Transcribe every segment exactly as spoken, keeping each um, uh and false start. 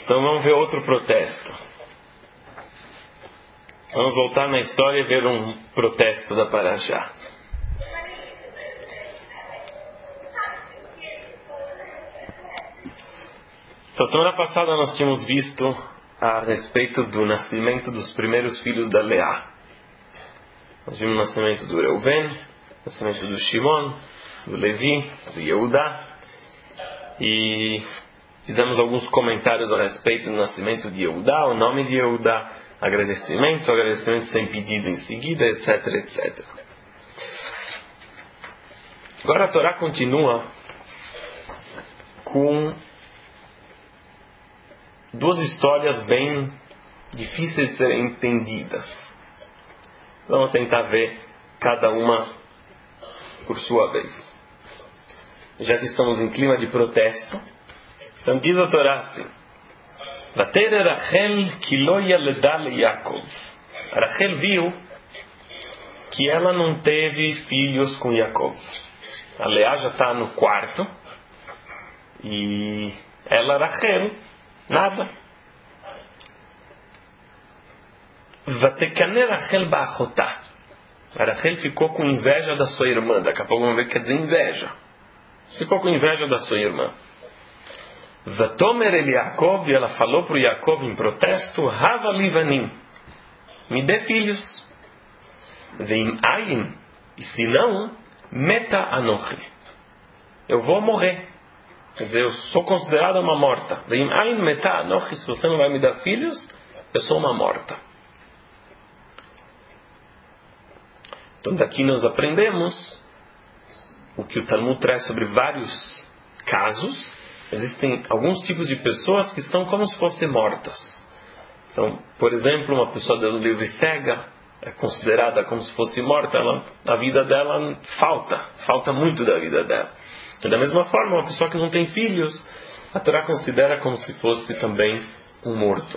Então vamos ver outro protesto. Vamos voltar na história e ver um protesto da Parashá. Então, semana passada nós tínhamos visto a respeito do nascimento dos primeiros filhos da Leá. Nós vimos o nascimento do Reuven, o nascimento do Shimon, do Levi, do Yehudá. E fizemos alguns comentários a respeito do nascimento de Yehudá, o nome de Yehudá, agradecimento, agradecimento sem pedido em seguida, etc, etcétera. Agora a Torá continua com duas histórias bem difíceis de serem entendidas. Vamos tentar ver cada uma por sua vez. Já que estamos em clima de protesto, então diz a Torá assim: Vatere Rachel ki lo yaleda le Yaakov. Rachel viu que ela não teve filhos com Yaakov. A Leá já está no quarto e ela, Rachel, nada. Vatekane Rachel ba'achotá. A Rachel ficou com inveja da sua irmã. Daqui a pouco vamos ver o que quer dizer inveja. Ficou com inveja da sua irmã. Vatomer el Yaakov, e ela falou para o Yaakov em protesto: Hava livanim, me dê filhos. Veim ayin, e se não, meta anochi, eu vou morrer. Quer dizer, eu sou considerada uma morta. Veim ayin meta anochi, se você não vai me dar filhos, eu sou uma morta. Então daqui nós aprendemos o que o Talmud traz sobre vários casos. Existem alguns tipos de pessoas que são como se fossem mortas. Então, por exemplo, uma pessoa do livre cega é considerada como se fosse morta. Ela, a vida dela falta, falta muito da vida dela. E da mesma forma, uma pessoa que não tem filhos, a Torá considera como se fosse também um morto.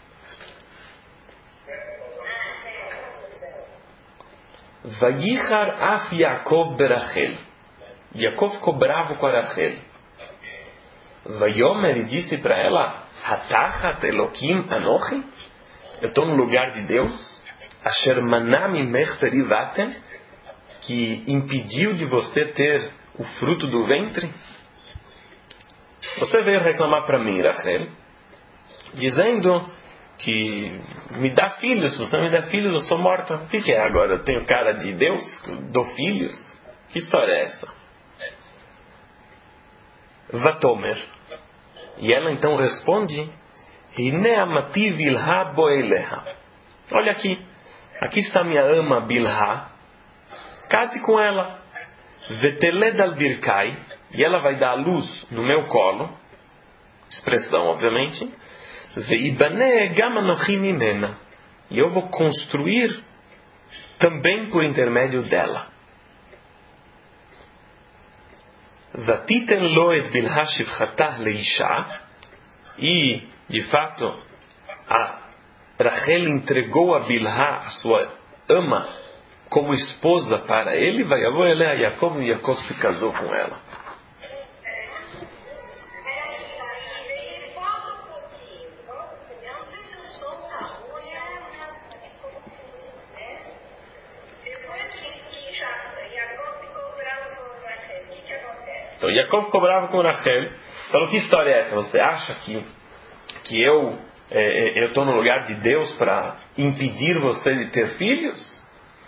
Vayichar af Yaakov berachel. Yaakov ficou bravo com a Rachel. Vayomer, e disse para ela: Hatachat Elokim Anochi, eu estou no lugar de Deus. Asher manah mimech perivatem, que impediu de você ter o fruto do ventre. Você veio reclamar para mim, Rachel, dizendo que me dá filhos. Se você me dá filhos, eu sou morta. O que, que é agora? Eu tenho cara de Deus? Dou filhos? Que história é essa? Vatomer, e ela então responde: Hine amati Bilha boeleha. Olha aqui, aqui está minha ama Bilha, case com ela. Veteled al birkai, e ela vai dar a luz no meu colo, expressão obviamente. Veibane gam anochi mimena, e eu vou construir também por intermédio dela. Vatiten lo et Bilha shivchatah leisha, e de fato a Rachel entregou a Bilha, a sua ama, como esposa para ele. Vai avô ele a Yaakov, e Yaakov se casou com ela. Então Yaakov cobrava com Rachel. Falou: que história é essa? Você acha que, que eu é, eu estou no lugar de Deus para impedir você de ter filhos?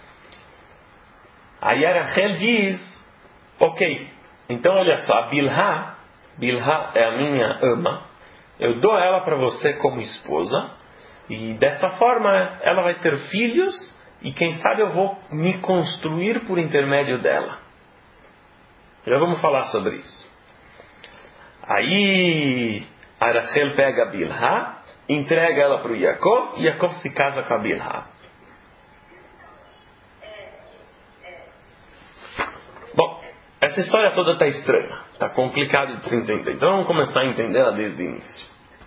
Aí a Rachel diz: ok, então olha só, a Bilha, Bilha é a minha ama, eu dou ela para você como esposa, e dessa forma ela vai ter filhos, e quem sabe eu vou me construir por intermédio dela. Já vamos falar sobre isso. Aí a Rachel pega a Bilha, entrega ela para o Yaakov, e Yaakov se casa com a Bilha. Bom, essa história toda está estranha, está complicado de se entender. Então vamos começar a entender ela desde o início.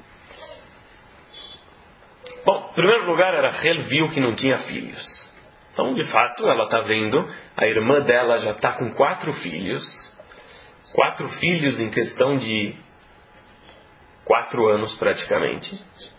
Bom, em primeiro lugar, a Rachel viu que não tinha filhos. Então, de fato, ela está vendo, a irmã dela já está com quatro filhos. Quatro filhos em questão de quatro anos praticamente.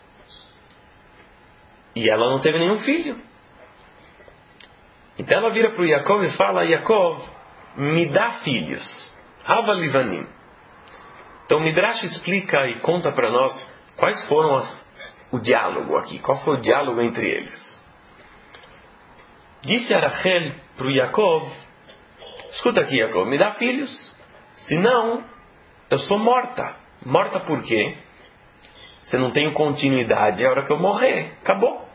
E ela não teve nenhum filho. Então ela vira para o Yaakov e fala: Yaakov, me dá filhos. Hava Livanim. Então o Midrash explica e conta para nós quais foram as, o diálogo aqui. Qual foi o diálogo entre eles? Disse a Rachel para o Yaakov: escuta aqui, Yaakov, me dá filhos. Senão, eu sou morta. Morta por quê? Se eu não tenho continuidade, é a hora que eu morrer. Acabou.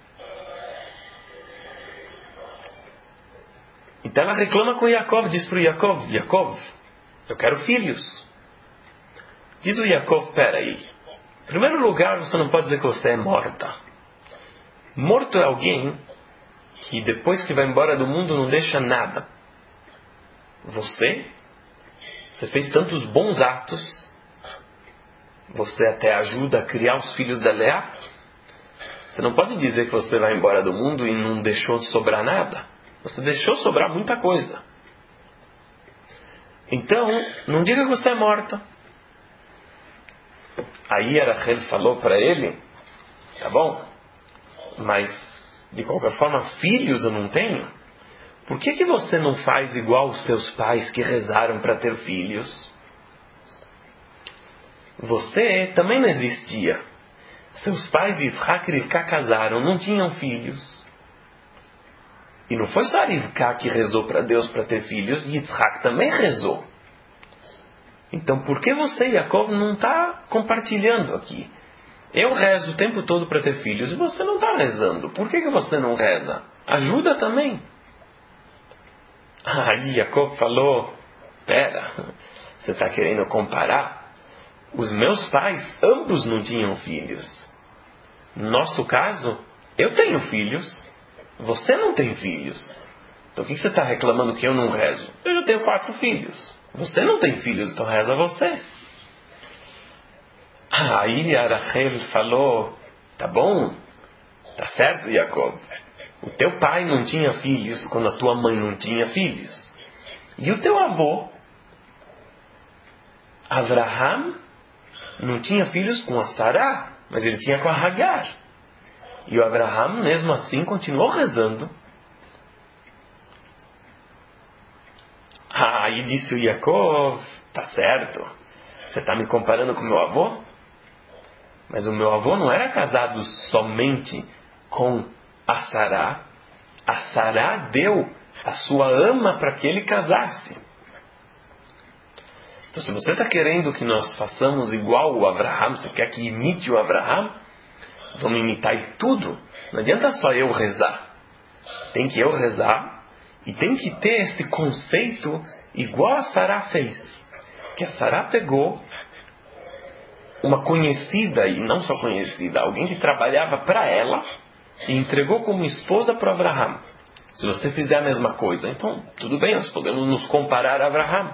Então ela reclama com Yaakov, diz para o Yaakov: Yaakov, eu quero filhos. Diz o Yaakov: peraí. Em primeiro lugar, você não pode dizer que você é morta. Morto é alguém que depois que vai embora do mundo não deixa nada. Você, você fez tantos bons atos, você até ajuda a criar os filhos da Leá. Você não pode dizer que você vai embora do mundo e não deixou sobrar nada. Você deixou sobrar muita coisa. Então, não diga que você é morta. Aí a Rachel falou para ele: tá bom, mas de qualquer forma filhos eu não tenho. Por que que você não faz igual os seus pais que rezaram para ter filhos? Você também não existia. Seus pais Yitzhak e Rivka casaram, não tinham filhos. E não foi só Rivka que rezou para Deus para ter filhos, Yitzhak também rezou. Então por que você, Yaakov, não está compartilhando aqui? Eu rezo o tempo todo para ter filhos e você não está rezando. Por que que você não reza? Ajuda também. Aí Yaakov falou: pera, você está querendo comparar? Os meus pais, ambos não tinham filhos. No nosso caso, eu tenho filhos, você não tem filhos. Então o que você está reclamando que eu não rezo? Eu já tenho quatro filhos. Você não tem filhos, então reza você. Aí a Rachel falou: tá bom, tá certo, Yaakov. O teu pai não tinha filhos quando a tua mãe não tinha filhos. E o teu avô, Avraham, não tinha filhos com a Sará, mas ele tinha com a Hagar. E o Avraham, mesmo assim, continuou rezando. Aí disse o Yaakov: tá certo, você está me comparando com o meu avô? Mas o meu avô não era casado somente com a Sará. A Sará deu a sua ama para que ele casasse. Então se você está querendo que nós façamos igual o Avraham, você quer que imite o Avraham, vamos imitar em tudo. Não adianta só eu rezar. Tem que eu rezar e tem que ter esse conceito igual a Sará fez. Que a Sará pegou uma conhecida, e não só conhecida, alguém que trabalhava para ela, e entregou como esposa para Avraham. Se você fizer a mesma coisa, então tudo bem, nós podemos nos comparar a Avraham.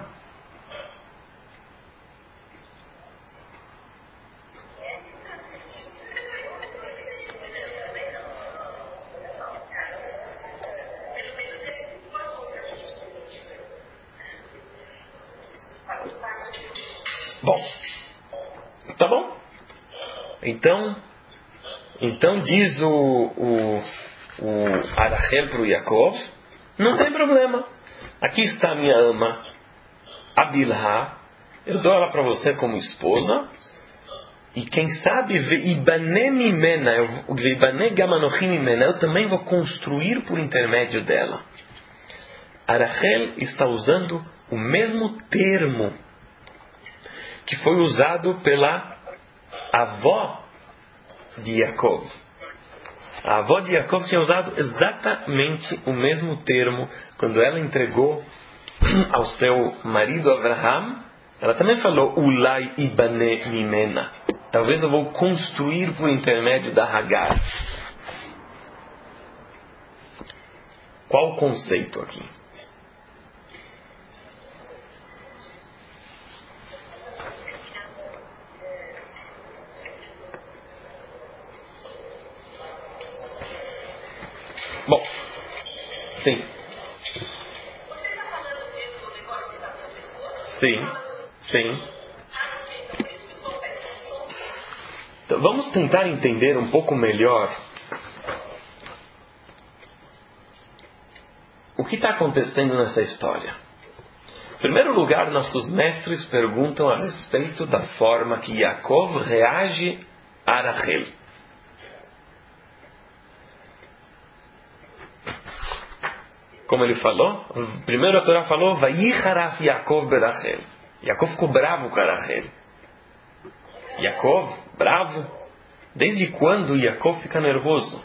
Bom, tá bom? Então, então diz o, o, o Arachel para o Yaakov: não tem problema. Aqui está a minha ama, a Bilhá. Eu dou ela para você como esposa. E quem sabe, Veibane mimena, Veibane gamanochim mimena, eu também vou construir por intermédio dela. Arachel está usando o mesmo termo que foi usado pela avó de Yaakov. A avó de Yaakov tinha usado exatamente o mesmo termo quando ela entregou ao seu marido Avraham. Ela também falou: Ulai ibane mimena. Talvez eu vou construir por intermédio da Hagar. Qual o conceito aqui? Bom, sim. Sim, sim. Então, vamos tentar entender um pouco melhor o que está acontecendo nessa história. Em primeiro lugar, nossos mestres perguntam a respeito da forma que Yaakov reage a Rachel. Como ele falou, primeiro a Torá falou, Vayicharaf Yaakov berachel. Yaakov ficou bravo com a Rachel. Yaakov, bravo? Desde quando Yaakov fica nervoso?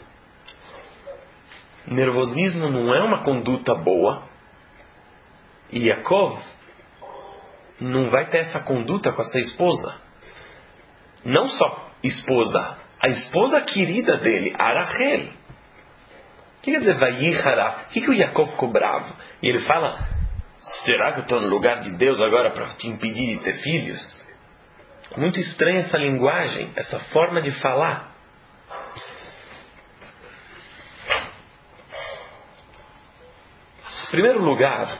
Nervosismo não é uma conduta boa. E Yaakov não vai ter essa conduta com a sua esposa. Não só esposa, a esposa querida dele, a Rachel. O que quer dizer Vayicharaf? O que, que o Yaakov ficou bravo? E ele fala, será que eu estou no lugar de Deus agora para te impedir de ter filhos? Muito estranha essa linguagem, essa forma de falar. Em primeiro lugar,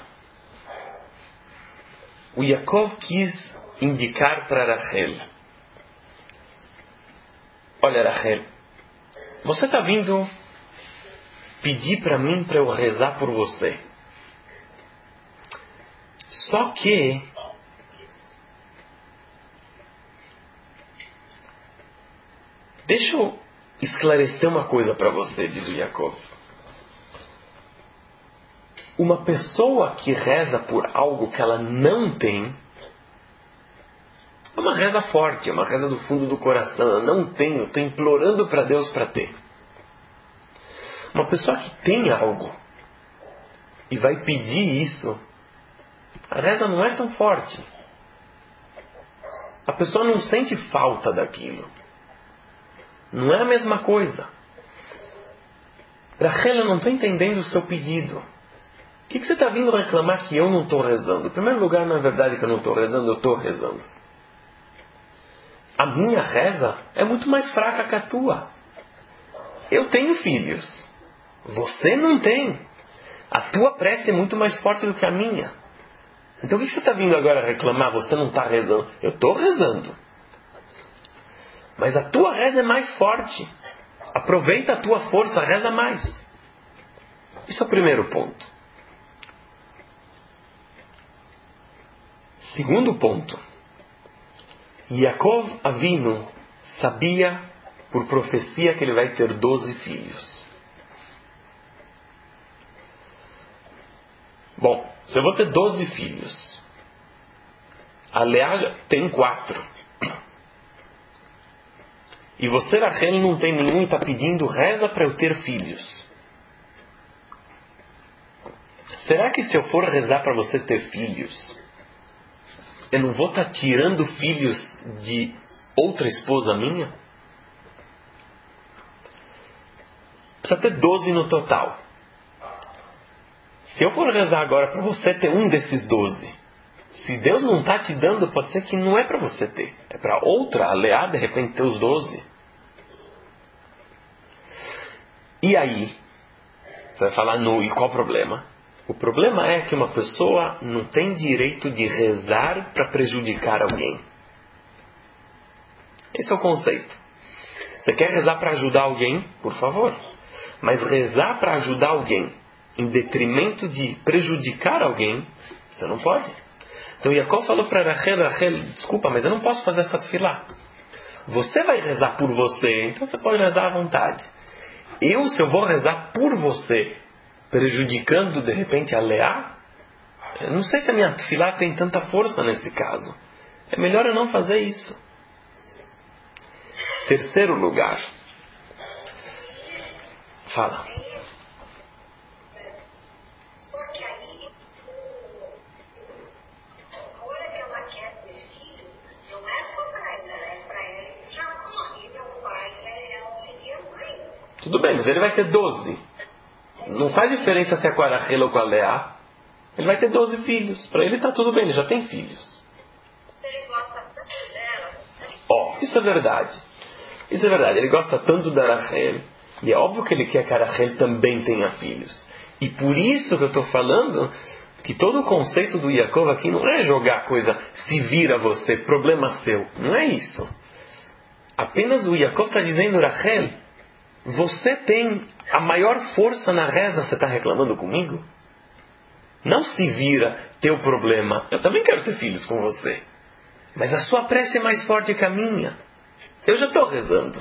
o Yaakov quis indicar para Rachel, olha Rachel, você está vindo pedir para mim para eu rezar por você. Só que deixa eu esclarecer uma coisa para você, diz o Yaakov. Uma pessoa que reza por algo que ela não tem, é uma reza forte, é uma reza do fundo do coração. Eu não tenho, estou implorando para Deus para ter. Uma pessoa que tem algo e vai pedir isso, a reza não é tão forte. A pessoa não sente falta daquilo. Não é a mesma coisa. Rachel, eu não estou entendendo o seu pedido. O que, que você está vindo reclamar que eu não estou rezando? Em primeiro lugar, não é verdade que eu não estou rezando, eu estou rezando. A minha reza é muito mais fraca que a tua. Eu tenho filhos. Você não tem. A tua prece é muito mais forte do que a minha. Então o que, que você está vindo agora reclamar? Você não está rezando. Eu estou rezando. Mas a tua reza é mais forte. Aproveita a tua força, reza mais. Isso é o primeiro ponto. Segundo ponto. Yaakov Avinu sabia por profecia que ele vai ter doze filhos. Bom, se eu vou ter doze filhos, a Leá tem quatro. E você, Rachel, não tem nenhum e está pedindo reza para eu ter filhos. Será que se eu for rezar para você ter filhos, eu não vou estar tirando filhos de outra esposa minha? Precisa ter doze no total. Se eu for rezar agora para você ter um desses doze, se Deus não está te dando, pode ser que não é para você ter. É para outra, a Leá, de repente, ter os doze. E aí? Você vai falar, não, e qual o problema? O problema é que uma pessoa não tem direito de rezar para prejudicar alguém. Esse é o conceito. Você quer rezar para ajudar alguém? Por favor. Mas rezar para ajudar alguém em detrimento de prejudicar alguém, você não pode. Então Yaakov falou para Rachel, Rachel, desculpa, mas eu não posso fazer essa tefilá. Você vai rezar por você, então você pode rezar à vontade. Eu, se eu vou rezar por você, prejudicando de repente a Leá, eu não sei se a minha tefilá tem tanta força nesse caso. É melhor eu não fazer isso. Terceiro lugar. Fala. Só que aí, a hora que ela quer ter filho, não é só para ela, é para ela que já morre, meu pai, ela seria mãe. Tudo bem, mas ele vai ter doze. Não faz diferença se é com a Rachel ou com a Leá. Ele vai ter doze filhos. Para ele está tudo bem, ele já tem filhos. Ele gosta tanto dela. Ó, oh, isso é verdade. Isso é verdade. Ele gosta tanto da Rachel. E é óbvio que ele quer que a Rachel também tenha filhos. E por isso que eu estou falando que todo o conceito do Yaakov aqui não é jogar a coisa, se vira você, problema seu. Não é isso. Apenas o Yaakov está dizendo, Rachel, você tem a maior força na reza, você está reclamando comigo? Não se vira teu problema. Eu também quero ter filhos com você. Mas a sua prece é mais forte que a minha. Eu já estou rezando.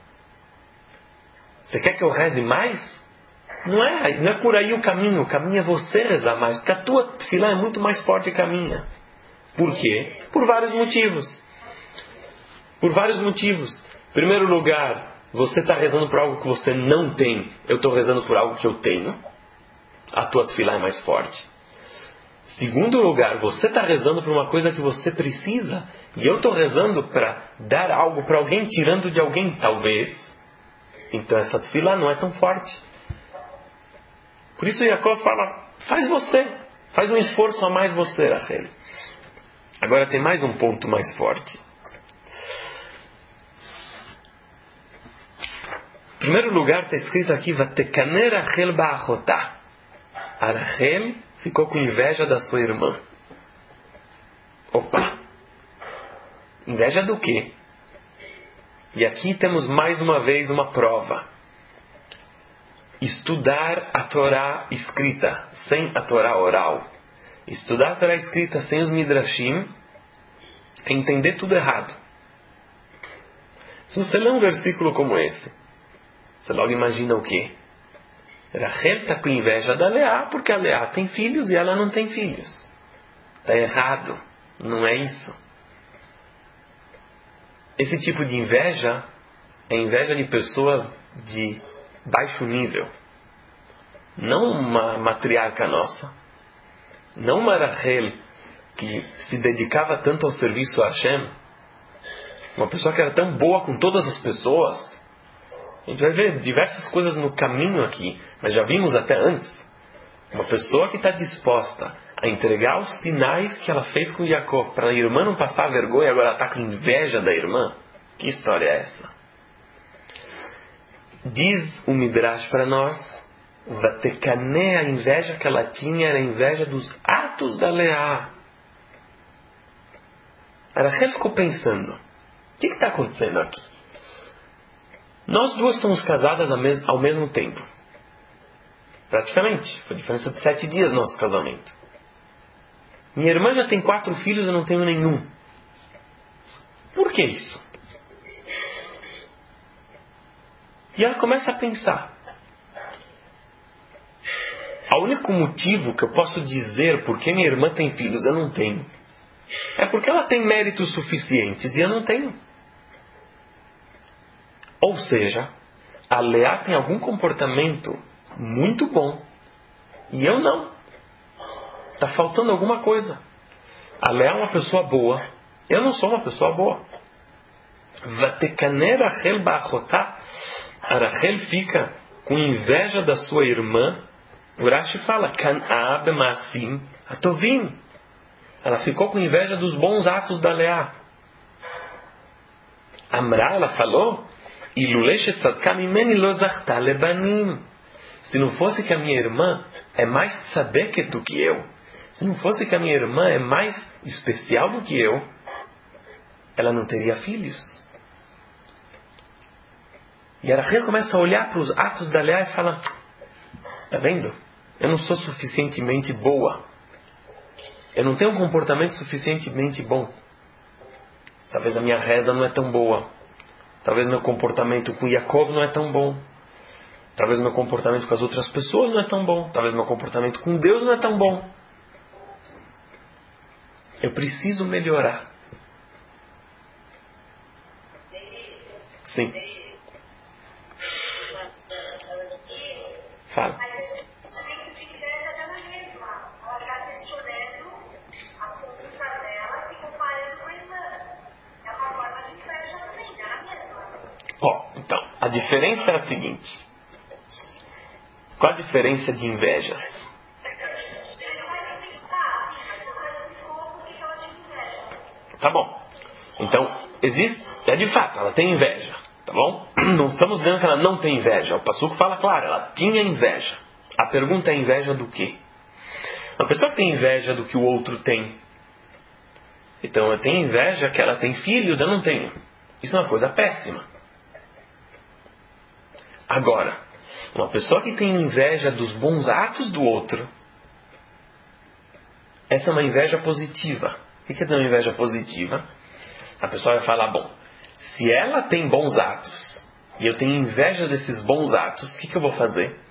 Você quer que eu reze mais? Não é, não é por aí o caminho. O caminho é você rezar mais. Porque a tua tefilá é muito mais forte que a minha. Por quê? Por vários motivos. Por vários motivos. Em primeiro lugar, você está rezando por algo que você não tem. Eu estou rezando por algo que eu tenho. A tua tefilá é mais forte. Segundo lugar, você está rezando por uma coisa que você precisa. E eu estou rezando para dar algo para alguém, tirando de alguém, talvez. Então essa tefilá não é tão forte. Por isso Yaakov fala, faz você. Faz um esforço a mais você, Rachel. Agora tem mais um ponto mais forte. Em primeiro lugar está escrito aqui, Vatekane Rachel ba'achotá. A Rachel ficou com inveja da sua irmã. Opa! Inveja do quê? E aqui temos mais uma vez uma prova. Estudar a Torá escrita sem a Torá oral. Estudar a Torá escrita sem os Midrashim é entender tudo errado. Se você lê um versículo como esse, você logo imagina o quê? Rachel está com inveja da Leá porque a Leá tem filhos e ela não tem filhos. Está errado. Não é isso. Esse tipo de inveja é inveja de pessoas de baixo nível. Não uma matriarca nossa. Não uma Rachel que se dedicava tanto ao serviço a Hashem. Uma pessoa que era tão boa com todas as pessoas. A gente vai ver diversas coisas no caminho aqui, mas já vimos até antes. Uma pessoa que está disposta a entregar os sinais que ela fez com Yaakov para a irmã não passar vergonha, agora ela está com inveja da irmã. Que história é essa? Diz o Midrash para nós, Vatekane, a inveja que ela tinha era a inveja dos atos da Leá. A Rachel ficou pensando, o que está acontecendo aqui? Nós duas estamos casadas ao mesmo tempo. Praticamente. Foi a diferença de sete dias nosso casamento. Minha irmã já tem quatro filhos e eu não tenho nenhum. Por que isso? E ela começa a pensar. O único motivo que eu posso dizer por que minha irmã tem filhos eu não tenho é porque ela tem méritos suficientes e eu não tenho. Ou seja, a Leá tem algum comportamento muito bom e eu não. Está faltando alguma coisa. A Leá é uma pessoa boa, eu não sou uma pessoa boa. Vatekane Rachel ba'achotá. A Rachel fica com inveja da sua irmã. O Rashi fala, Kan'a b'ma'asim hatovim. Ela ficou com inveja dos bons atos da Leá. Amra, ela falou, Ilulei shetzadka mimeni lo zachta lebanim. Se não fosse que a minha irmã é mais tzadeket do que eu, se não fosse que a minha irmã é mais especial do que eu, ela não teria filhos. E a Rachel começa a olhar para os atos da Leá e fala, está vendo? Eu não sou suficientemente boa. Eu não tenho um comportamento suficientemente bom. Talvez a minha reza não é tão boa. Talvez meu comportamento com Yaakov não é tão bom. Talvez meu comportamento com as outras pessoas não é tão bom. Talvez meu comportamento com Deus não é tão bom. Eu preciso melhorar. Sim. Fala. Ó, então, a diferença é a seguinte. Qual a diferença de invejas? Tá bom. Então, existe, é de fato, ela tem inveja. Tá bom? Não estamos dizendo que ela não tem inveja. O Passuco fala claro, ela tinha inveja. A pergunta é inveja do quê? Uma pessoa que tem inveja do que o outro tem. Então, eu tenho inveja que ela tem filhos, eu não tenho. Isso é uma coisa péssima. Agora, uma pessoa que tem inveja dos bons atos do outro, essa é uma inveja positiva. O que quer dizer uma inveja positiva? A pessoa vai falar, bom, se ela tem bons atos e eu tenho inveja desses bons atos, o que, que eu vou fazer?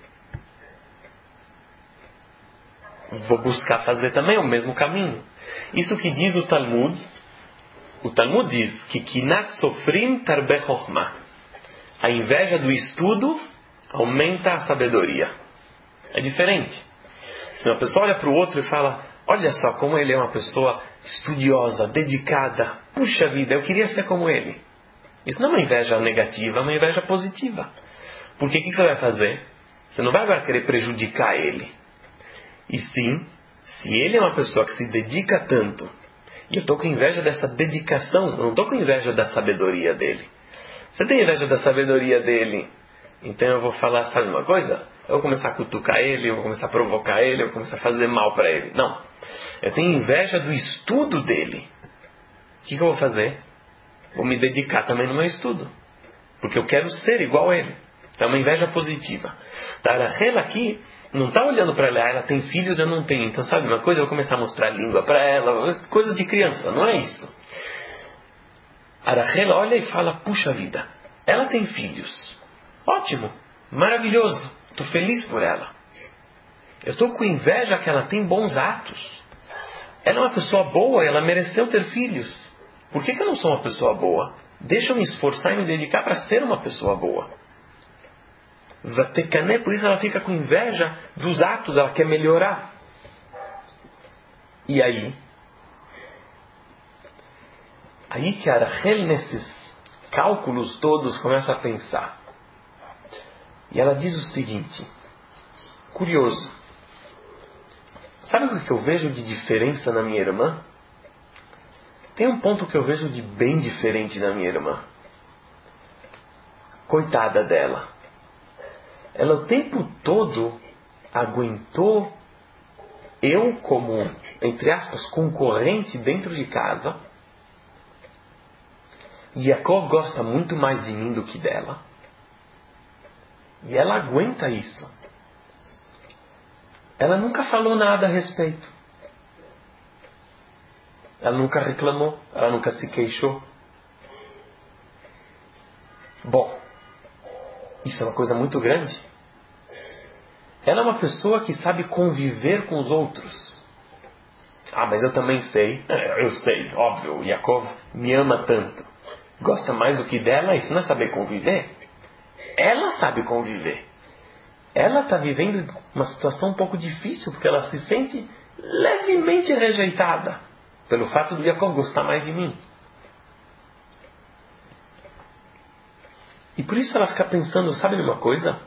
Vou buscar fazer também o mesmo caminho. Isso que diz o Talmud. O Talmud diz que Kinat Sofrim Tarbeh Chokhmah. A inveja do estudo aumenta a sabedoria. É diferente. Se uma pessoa olha para o outro e fala, olha só como ele é uma pessoa estudiosa, dedicada, puxa vida, eu queria ser como ele. Isso não é uma inveja negativa, é uma inveja positiva. Porque o que você vai fazer? Você não vai agora querer prejudicar ele. E sim, se ele é uma pessoa que se dedica tanto, e eu estou com inveja dessa dedicação, eu não estou com inveja da sabedoria dele. Você tem inveja da sabedoria dele, então eu vou falar, sabe uma coisa? Eu vou começar a cutucar ele, eu vou começar a provocar ele, eu vou começar a fazer mal para ele. Não. Eu tenho inveja do estudo dele. O que, que eu vou fazer? Vou me dedicar também no meu estudo. Porque eu quero ser igual a ele. Então é uma inveja positiva. Tá? A Rachel aqui não está olhando para ela, ela tem filhos, eu não tenho. Então sabe uma coisa? Eu vou começar a mostrar a língua para ela. Coisa de criança, não é isso. A Rachel olha e fala, puxa vida, ela tem filhos. Ótimo, maravilhoso. Estou feliz por ela. Eu estou com inveja que ela tem bons atos. Ela é uma pessoa boa, ela mereceu ter filhos. Por que, que eu não sou uma pessoa boa? Deixa eu me esforçar e me dedicar para ser uma pessoa boa. Vatecané, por isso ela fica com inveja dos atos, ela quer melhorar. E aí? Aí que a Rachel, nesses cálculos todos, começa a pensar. E ela diz o seguinte, curioso. Sabe o que eu vejo de diferença na minha irmã? Tem um ponto que eu vejo de bem diferente na minha irmã. Coitada dela. Ela o tempo todo aguentou eu como, entre aspas, concorrente dentro de casa. E Yaakov gosta muito mais de mim do que dela. E ela aguenta isso. Ela nunca falou nada a respeito. Ela nunca reclamou. Ela nunca se queixou. Bom, isso é uma coisa muito grande. Ela é uma pessoa que sabe conviver com os outros. Ah, mas eu também sei. Eu sei, óbvio. Yaakov me ama tanto. Gosta mais do que dela. Isso não é saber conviver. Ela sabe conviver. Ela está vivendo uma situação um pouco difícil, porque ela se sente levemente rejeitada pelo fato de Yaakov gostar mais de mim. E por isso ela fica pensando, sabe de uma coisa?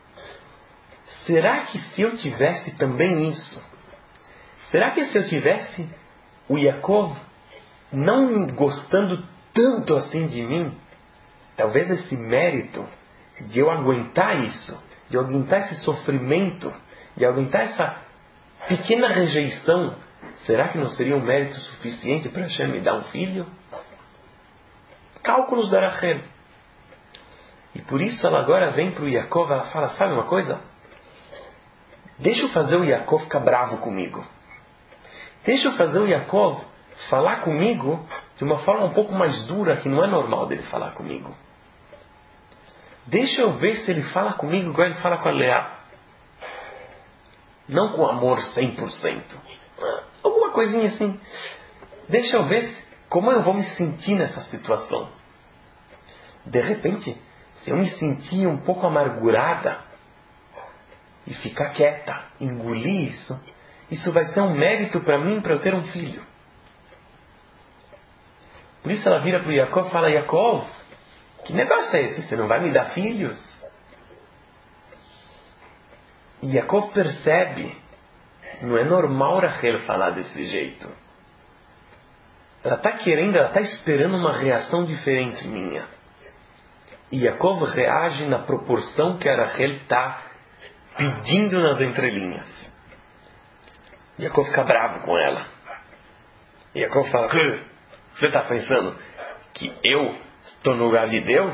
Será que se eu tivesse também isso? Será que se eu tivesse o Yaakov não gostando tanto assim de mim, talvez esse mérito de eu aguentar isso, de eu aguentar esse sofrimento, de aguentar essa pequena rejeição, será que não seria um mérito suficiente para Hashem me dar um filho? Cálculos da Rachel. E por isso ela agora vem para o Yaakov, ela fala, sabe uma coisa? Deixa eu fazer o Yaakov ficar bravo comigo. Deixa eu fazer o Yaakov falar comigo de uma forma um pouco mais dura, que não é normal dele falar comigo. Deixa eu ver se ele fala comigo igual ele fala com a Leá. Não com amor cem por cento. Alguma coisinha assim. Deixa eu ver como eu vou me sentir nessa situação. De repente, se eu me sentir um pouco amargurada e ficar quieta, engolir isso, isso vai ser um mérito para mim, para eu ter um filho. Por isso ela vira para o Yaakov e fala, Yaakov, que negócio é esse? Você não vai me dar filhos? E Yaakov percebe, não é normal Rachel falar desse jeito. Ela está querendo, ela está esperando uma reação diferente minha. E Yaakov reage na proporção que a Rachel está pedindo nas entrelinhas. Yaakov fica bravo com ela. E Yaakov fala, você está pensando que eu Estou no lugar de Deus?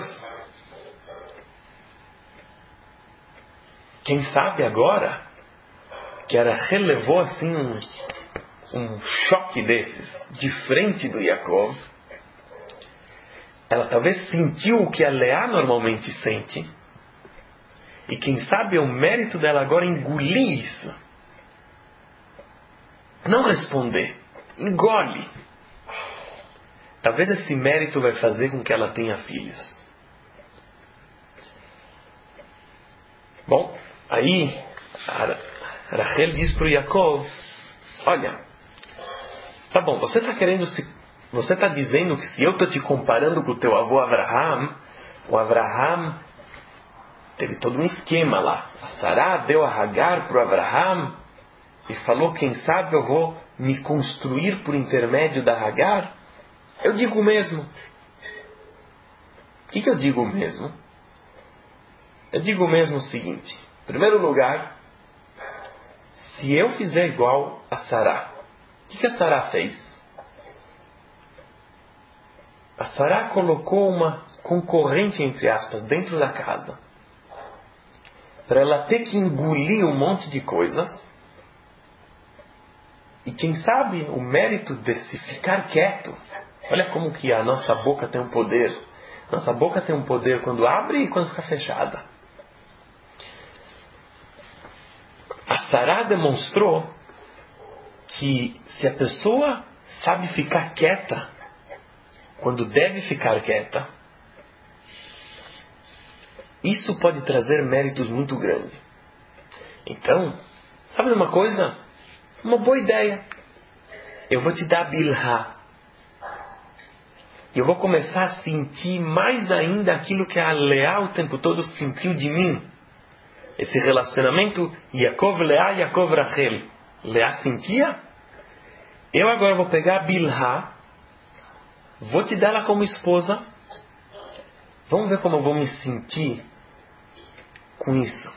Quem sabe agora que ela relevou assim um, um choque desses de frente do Yaakov, ela talvez sentiu o que a Leá normalmente sente, e quem sabe é o mérito dela agora engolir isso, não responder, engole. Talvez esse mérito vai fazer com que ela tenha filhos. Bom, aí a Rachel diz para o Yaakov: olha, tá bom, você está querendo se, você está dizendo que se eu estou te comparando com o teu avô Avraham, o Avraham teve todo um esquema lá. A Sará deu a Hagar para o Avraham e falou: quem sabe eu vou me construir por intermédio da Hagar? Eu digo mesmo. O que, que eu digo mesmo? Eu digo mesmo o seguinte: em primeiro lugar, se eu fizer igual a Sará, o que, que a Sará fez? A Sará colocou uma concorrente, entre aspas, dentro da casa, para ela ter que engolir um monte de coisas. E quem sabe o mérito de se ficar quieto. Olha como que a nossa boca tem um poder. Nossa boca tem um poder quando abre e quando fica fechada. A Sará demonstrou que se a pessoa sabe ficar quieta quando deve ficar quieta, isso pode trazer méritos muito grandes. Então, sabe uma coisa? Uma boa ideia. Eu vou te dar bilhá. Eu vou começar a sentir mais ainda aquilo que a Leá o tempo todo sentiu de mim. Esse relacionamento Yaakov-Leá, Yaakov-Rachel. Leá sentia? Eu agora vou pegar a bilhá, vou te dar ela como esposa. Vamos ver como eu vou me sentir com isso.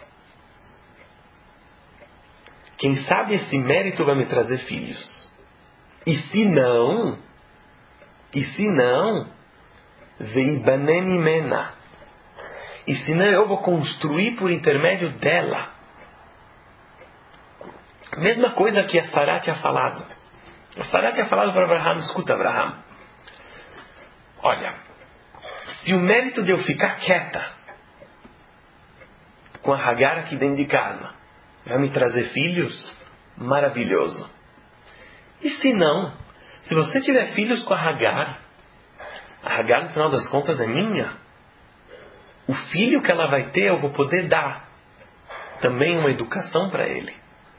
Quem sabe esse mérito vai me trazer filhos. E se não, e se não, veibanem mena. E se não, eu vou construir por intermédio dela. Mesma coisa que a Sará tinha falado. A Sará tinha falado para Avraham: escuta, Avraham, olha, se o mérito de eu ficar quieta com a Hagar aqui dentro de casa vai me trazer filhos, maravilhoso. E se não, se você tiver filhos com a Hagar, a Hagar no final das contas é minha. O filho que ela vai ter eu vou poder dar também uma educação para ele.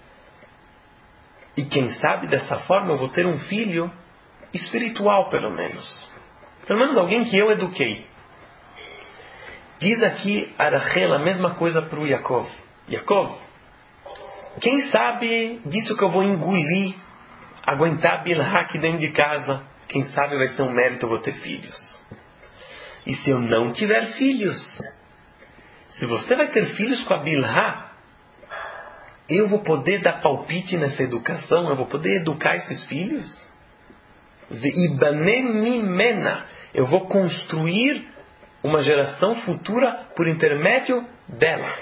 E quem sabe dessa forma eu vou ter um filho espiritual, pelo menos. Pelo menos alguém que eu eduquei. Diz aqui a Rachel a mesma coisa para o Yaakov. Yaakov, quem sabe disso que eu vou engolir, aguentar bilhá aqui dentro de casa, quem sabe vai ser um mérito eu vou ter filhos. E se eu não tiver filhos, se você vai ter filhos com a bilhá, eu vou poder dar palpite nessa educação, eu vou poder educar esses filhos. Veibanem mimena, eu vou construir uma geração futura por intermédio dela.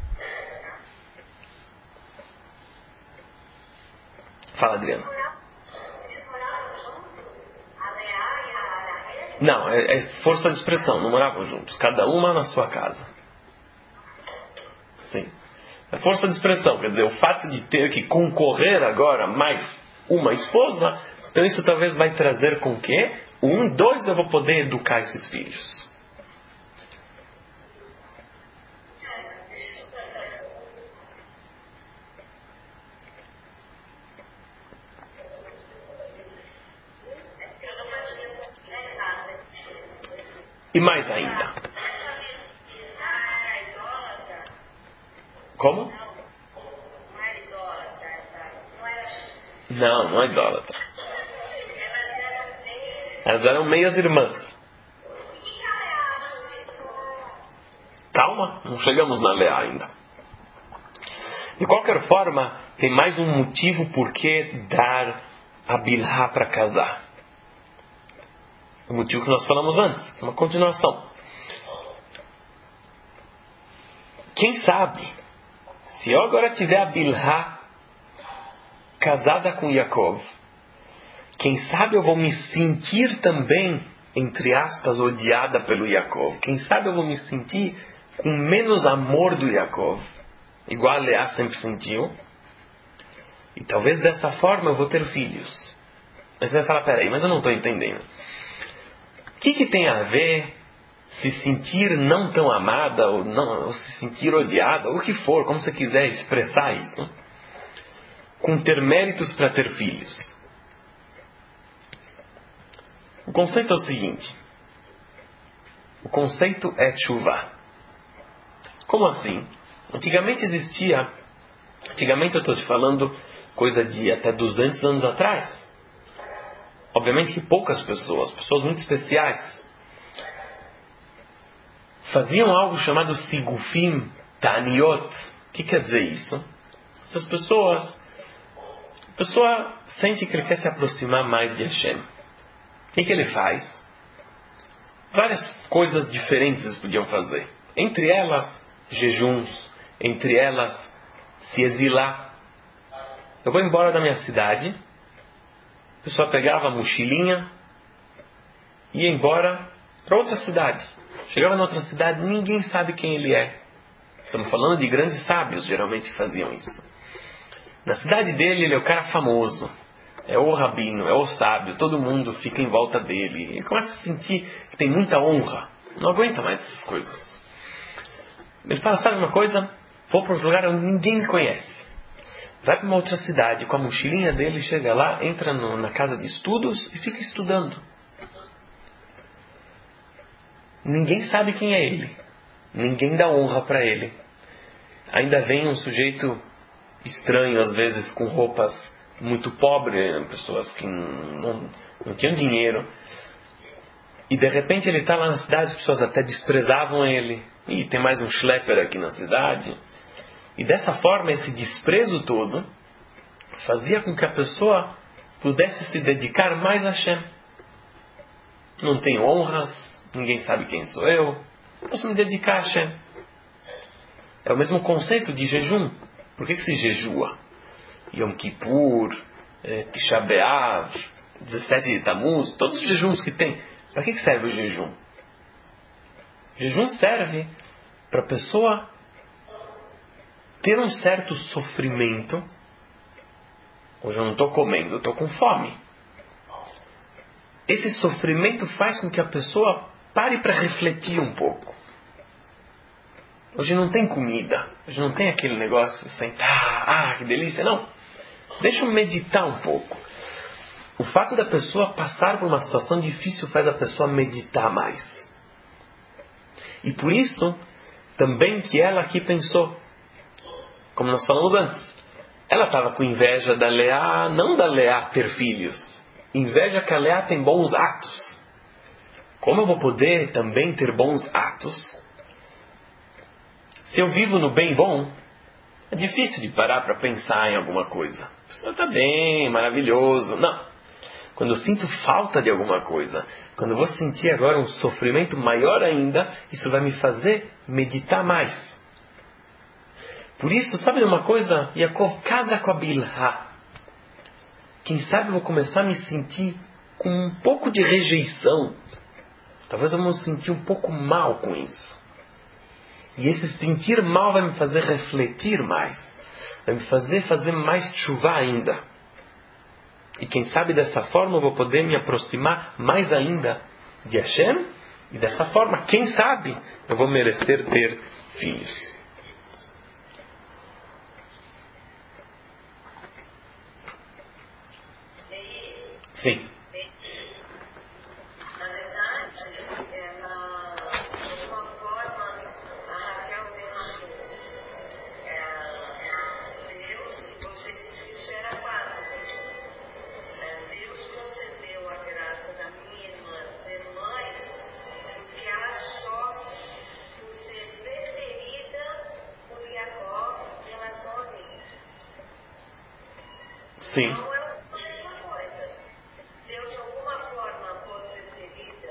Fala, Adriana. Não, é, é força de expressão, não moravam juntos, cada uma na sua casa. Sim. É força de expressão, quer dizer, o fato de ter que concorrer agora mais uma esposa, então isso talvez vai trazer com que um, dois, eu vou poder educar esses filhos. E mais ainda. Como? Não, não é idólatra. Elas eram meias irmãs. Calma, não chegamos na Leá ainda. De qualquer forma, tem mais um motivo por que dar a bilhá para casar. O motivo que nós falamos antes, uma continuação. Quem sabe, se eu agora tiver a Bilhá casada com Yaakov, quem sabe eu vou me sentir também, entre aspas, odiada pelo Yaakov. Quem sabe eu vou me sentir com menos amor do Yaakov, igual a Leá sempre sentiu. E talvez dessa forma eu vou ter filhos. Mas você vai falar, peraí, mas eu não estou entendendo. O que, que tem a ver se sentir não tão amada, ou, não, ou se sentir odiada, ou o que for, como você quiser expressar isso, com ter méritos para ter filhos? O conceito é o seguinte. O conceito é tshuva. Como assim? Antigamente existia, antigamente eu estou te falando coisa de até duzentos anos atrás. Obviamente que poucas pessoas, pessoas muito especiais, faziam algo chamado sigufim ta'aniot. O que quer dizer isso? Essas pessoas, a pessoa sente que ele quer se aproximar mais de Hashem. O que, que ele faz? Várias coisas diferentes eles podiam fazer. Entre elas, jejuns. Entre elas, se exilar. Eu vou embora da minha cidade. A pessoa pegava a mochilinha e ia embora para outra cidade. Chegava na outra cidade, ninguém sabe quem ele é. Estamos falando de grandes sábios, geralmente, que faziam isso. Na cidade dele, ele é o cara famoso. É o rabino, é o sábio. Todo mundo fica em volta dele. Ele começa a sentir que tem muita honra. Não aguenta mais essas coisas. Ele fala, sabe uma coisa? Vou para um lugar onde ninguém me conhece. Vai para uma outra cidade com a mochilinha dele, chega lá, entra no, na casa de estudos e fica estudando. Ninguém sabe quem é ele. Ninguém dá honra para ele. Ainda vem um sujeito estranho, às vezes, com roupas muito pobres, pessoas que não, não tinham dinheiro. E de repente ele está lá na cidade, as pessoas até desprezavam ele. E tem mais um schlepper aqui na cidade. E dessa forma, esse desprezo todo fazia com que a pessoa pudesse se dedicar mais a Hashem. Não tenho honras, ninguém sabe quem sou eu, posso me dedicar a Hashem. É o mesmo conceito de jejum. Por que, que se jejua? Yom Kippur, eh, Tisha B'Av, dezessete de Tammuz, todos os jejuns que tem. Para que, que serve o jejum? O jejum serve para a pessoa ter um certo sofrimento. Hoje eu não estou comendo, eu estou com fome. Esse sofrimento faz com que a pessoa pare para refletir um pouco. Hoje não tem comida. Hoje não tem aquele negócio de sentar, ah, que delícia. Não. Deixa eu meditar um pouco. O fato da pessoa passar por uma situação difícil faz a pessoa meditar mais. E por isso, também que ela aqui pensou, como nós falamos antes, ela estava com inveja da Leá, não da Leá ter filhos. Inveja que a Leá tem bons atos. Como eu vou poder também ter bons atos? Se eu vivo no bem bom, é difícil de parar para pensar em alguma coisa. A pessoa está bem, maravilhoso. Não. Quando eu sinto falta de alguma coisa, quando eu vou sentir agora um sofrimento maior ainda, isso vai me fazer meditar mais. Por isso, sabe de uma coisa? Yaakov casa com a Bilhá. Quem sabe eu vou começar a me sentir com um pouco de rejeição. Talvez eu me sentir um pouco mal com isso. E esse sentir mal vai me fazer refletir mais. Vai me fazer fazer mais tshuva ainda. E quem sabe dessa forma eu vou poder me aproximar mais ainda de Hashem. E dessa forma, quem sabe, eu vou merecer ter filhos. Sim. Na verdade, ela, de uma forma, a Raquel pensou, é, Deus, e você disse que isso era básico. É, Deus concedeu a graça da minha irmã ser mãe, porque ela só por ser preferida por Jacó em relação a mim. Sim. Então, é a mesma coisa. Deus, de alguma forma, por preferir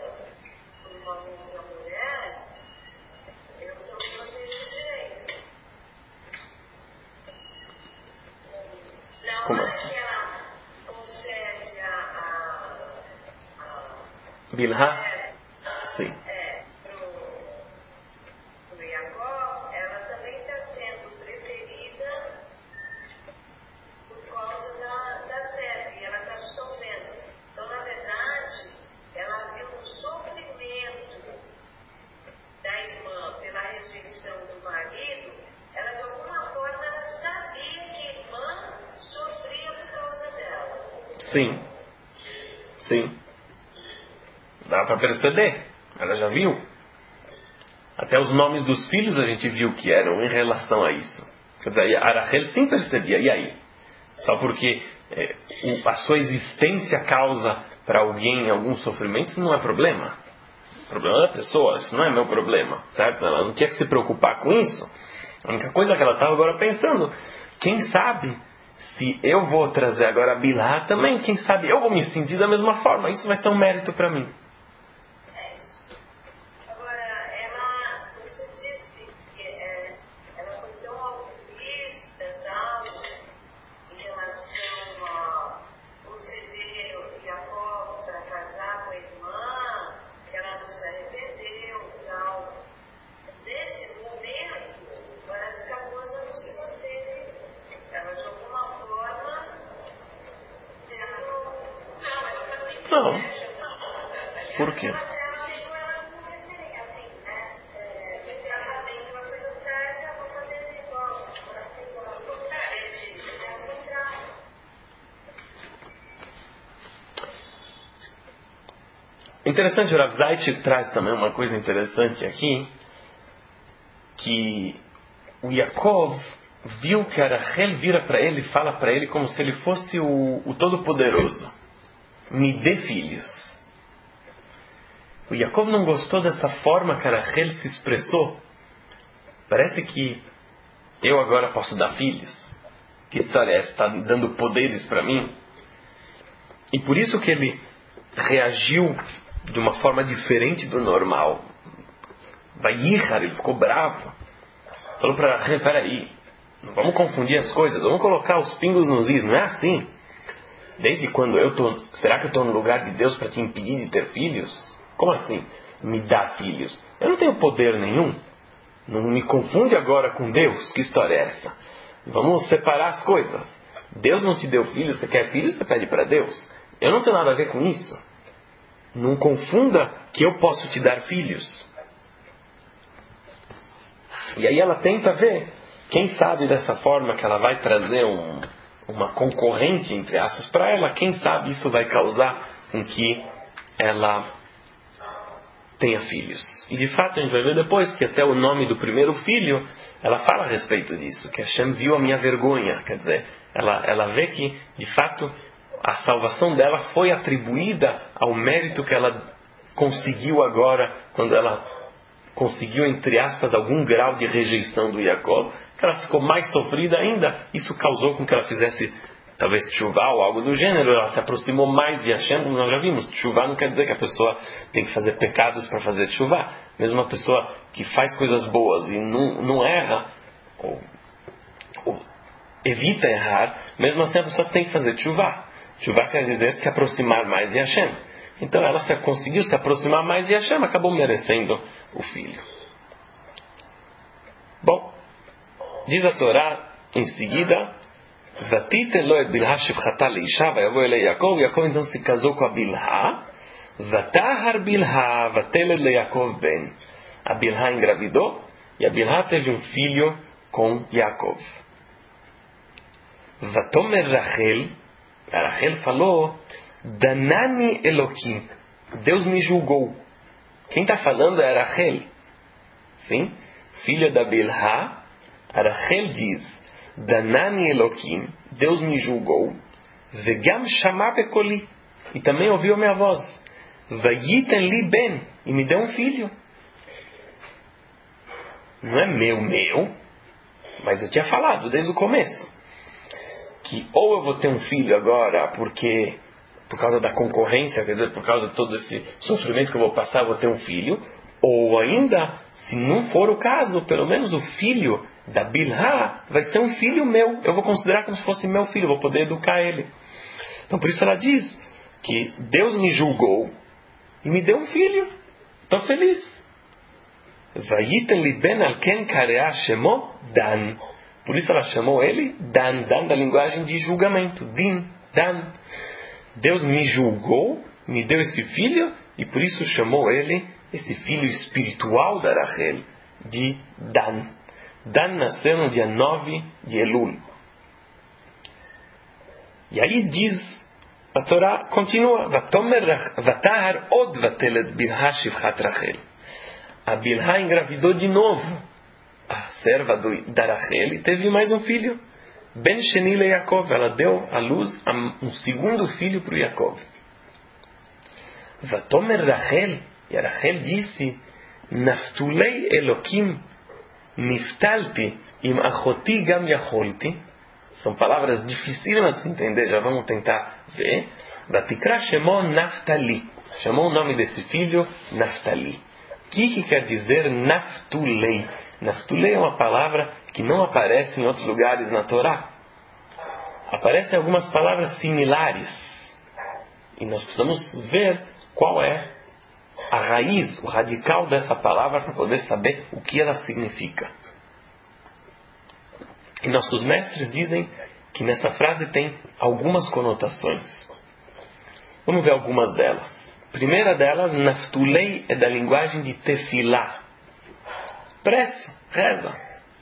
Bilhá? Sim. É, pro, pro Jacó, ela também está sendo preferida por causa da, da fé, e ela está sofrendo. Então, na verdade, ela viu um sofrimento da irmã pela rejeição do marido. Ela, de alguma forma, ela sabia que a irmã sofria por causa dela. Sim. Sim. Dá para perceber. Ela já viu. Até os nomes dos filhos a gente viu que eram em relação a isso. Quer dizer, a Rachel sim percebia. E aí? Só porque é, a sua existência causa para alguém algum sofrimento, isso não é problema. O problema da pessoa, isso não é meu problema, certo? Ela não tinha que se preocupar com isso. A única coisa que ela estava agora pensando, quem sabe se eu vou trazer agora a Bilhá também, quem sabe eu vou me sentir da mesma forma, isso vai ser um mérito para mim. Agora, ela, você disse que é, ela foi tão altruísta, tal, em relação a conceder Jacó para casar com a irmã, que ela não se arrependeu, tal. Nesse momento, parece que a coisa não se manteve. Ela, de alguma forma, tendo... Não. Por quê? Interessante, o Rav Zaytchik traz também uma coisa interessante aqui, que o Yaakov viu que a Rachel vira para ele e fala para ele como se ele fosse o, o Todo-Poderoso. Me dê filhos. O Yaakov não gostou dessa forma que a Rachel se expressou. Parece que eu agora posso dar filhos. Que história é essa? Está dando poderes para mim? E por isso que ele reagiu de uma forma diferente do normal. Vayihar, ele ficou bravo. Falou para Rachel, peraí, não vamos confundir as coisas, vamos colocar os pingos nos is, não é assim. Desde quando eu estou, será que eu estou no lugar de Deus para te impedir de ter filhos? Como assim? Me dá filhos. Eu não tenho poder nenhum. Não me confunde agora com Deus. Que história é essa? Vamos separar as coisas. Deus não te deu filhos, você quer filhos, você pede para Deus. Eu não tenho nada a ver com isso. Não confunda que eu posso te dar filhos. E aí ela tenta ver, quem sabe dessa forma que ela vai trazer um, uma concorrente, entre aspas, para ela, quem sabe isso vai causar com que ela tenha filhos. E de fato a gente vai ver depois que até o nome do primeiro filho, ela fala a respeito disso, que Hashem viu a minha vergonha, quer dizer, ela, ela vê que de fato a salvação dela foi atribuída ao mérito que ela conseguiu agora, quando ela conseguiu, entre aspas, algum grau de rejeição do Jacob, que ela ficou mais sofrida ainda. Isso causou com que ela fizesse, talvez, tchuvá ou algo do gênero. Ela se aproximou mais de Hashem, como nós já vimos. Tchuvá não quer dizer que a pessoa tem que fazer pecados para fazer tchuvá. Mesmo uma pessoa que faz coisas boas e não, não erra, ou, ou evita errar, mesmo assim a pessoa tem que fazer tchuvá. Tchuvá quer dizer se aproximar mais de Hashem. Então ela se, conseguiu se aproximar mais de Hashem, acabou merecendo o filho. Bom, diz a Torá em seguida, Vatiten lo et Bilhá shivchata leisha, vayavo ele Yaakov. Yaakov então se casou com a Bilhá. Vatahar Bilhá, vateled le Yaakov ben. A Bilhá engravidou e a Bilhá teve um filho com Yaakov. Vatomer Rachel, a Rachel falou, Danani Eloquim, Deus me julgou. Quem está falando é a Rachel, sim? Filha da Bilhá. A Rachel diz, Danani Eloquim, Deus me julgou. Vegam Shama Bekoli, e também ouviu a minha voz. Vayiten li ben, e me deu um filho. Não é meu, meu, mas eu tinha falado desde o começo que ou eu vou ter um filho agora porque por causa da concorrência, quer dizer, por causa de todo esse sofrimento que eu vou passar, eu vou ter um filho, ou ainda, se não for o caso, pelo menos o filho da Bilhá vai ser um filho meu, eu vou considerar como se fosse meu filho, vou poder educar ele. Então por isso ela diz que Deus me julgou, e me deu um filho. Estou feliz. Vayiten li ben al ken kareah shemo Dan. Por isso ela chamou ele Dan. Dan da linguagem de julgamento. Din, Dan. Deus me julgou, me deu esse filho, e por isso chamou ele, esse filho espiritual da Rachel, de Dan. Dan nasceu no dia nove de Elul. E aí diz, a Torá continua, Vatahar od vatelet Bilhá shivchat Rachel. A Bilhá engravidou de novo, a serva do, da Rachel, e teve mais um filho. Ben Sheni le Yaakov, ela deu à luz a um segundo filho para o Yaakov. Vatomer Rachel, e a Rachel disse, Naftulei Elokim, Niftalti, im achoti gam yacholti. São palavras dificílimas de entender, já vamos tentar ver. Vatikra chamou Naftali, chamou o nome desse filho Naftali. O que, que quer dizer Naftulei? Naftulei é uma palavra que não aparece em outros lugares na Torá. Aparecem algumas palavras similares. E nós precisamos ver qual é a raiz, o radical dessa palavra para poder saber o que ela significa. E nossos mestres dizem que nessa frase tem algumas conotações. Vamos ver algumas delas. A primeira delas, Naftulei, é da linguagem de tefilá. Prece, reza.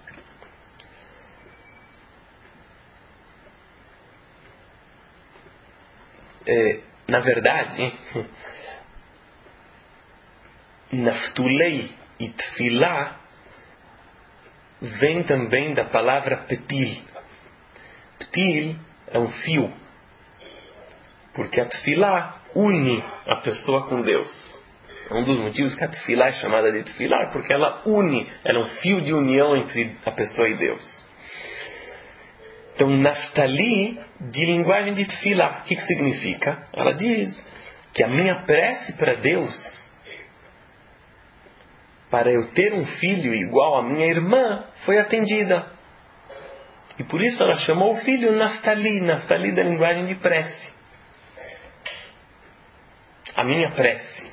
É, na verdade, Naftulei e tefilá vem também da palavra petil. Petil é um fio, porque a tefilá une a pessoa com Deus. Um dos motivos que a tefilá é chamada de tefilá é porque ela une, ela é um fio de união entre a pessoa e Deus. Então, Naftali, de linguagem de tefilá, o que, que significa? Ela diz que a minha prece para Deus, para eu ter um filho igual à minha irmã, foi atendida. E por isso ela chamou o filho Naftali, Naftali da linguagem de prece. A minha prece.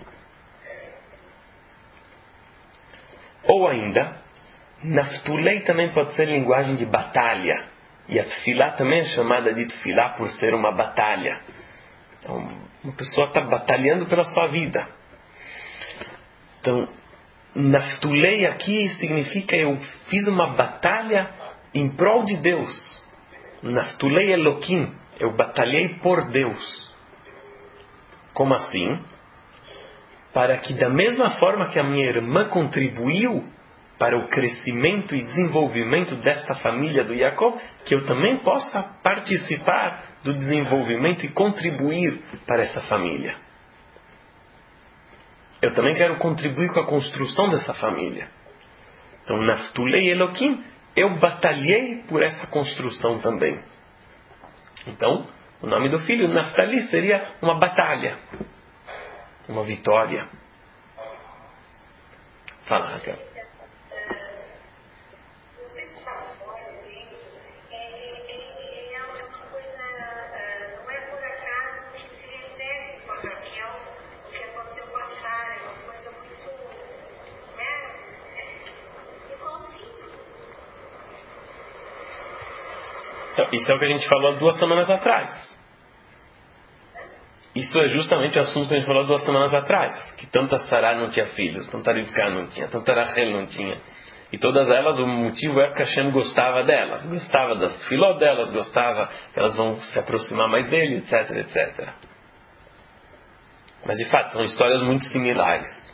Ou ainda, Naftulei também pode ser linguagem de batalha. E a tefilá também é chamada de tefilá por ser uma batalha. Então, uma pessoa está batalhando pela sua vida. Então, Naftulei aqui significa eu fiz uma batalha em prol de Deus. Naftulei Eloquim, eu batalhei por Deus. Como assim? Para que da mesma forma que a minha irmã contribuiu para o crescimento e desenvolvimento desta família do Yaakov, que eu também possa participar do desenvolvimento e contribuir para essa família. Eu também quero contribuir com a construção dessa família. Então, Naftulei Eloquim, eu batalhei por essa construção também. Então, o nome do filho, Naftali, seria uma batalha. Uma vitória. Fala, Raquel. Então, isso é o que a gente falou duas semanas atrás. Isso é justamente o assunto que a gente falou duas semanas atrás. Que tanto a Sará não tinha filhos, tanto a Rivka não tinha, tanto a Rachel não tinha. E todas elas, o motivo é porque Hashem gostava delas. Gostava das filó delas, gostava que elas vão se aproximar mais dele, etc, etcétera. Mas de fato, são histórias muito similares.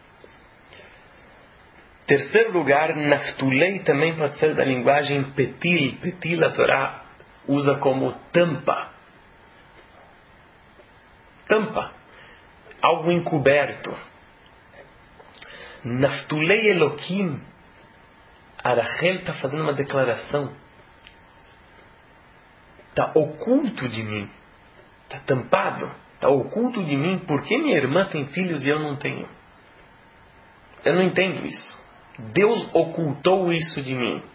Terceiro lugar, Naftulei também pode ser da linguagem petil. Petil a Torá usa como tampa. Tampa. Algo encoberto. Naftulei Eloquim. A Rachel está fazendo uma declaração. Está oculto de mim. Está tampado. Está oculto de mim. Por que minha irmã tem filhos e eu não tenho? Eu não entendo isso. Deus ocultou isso de mim.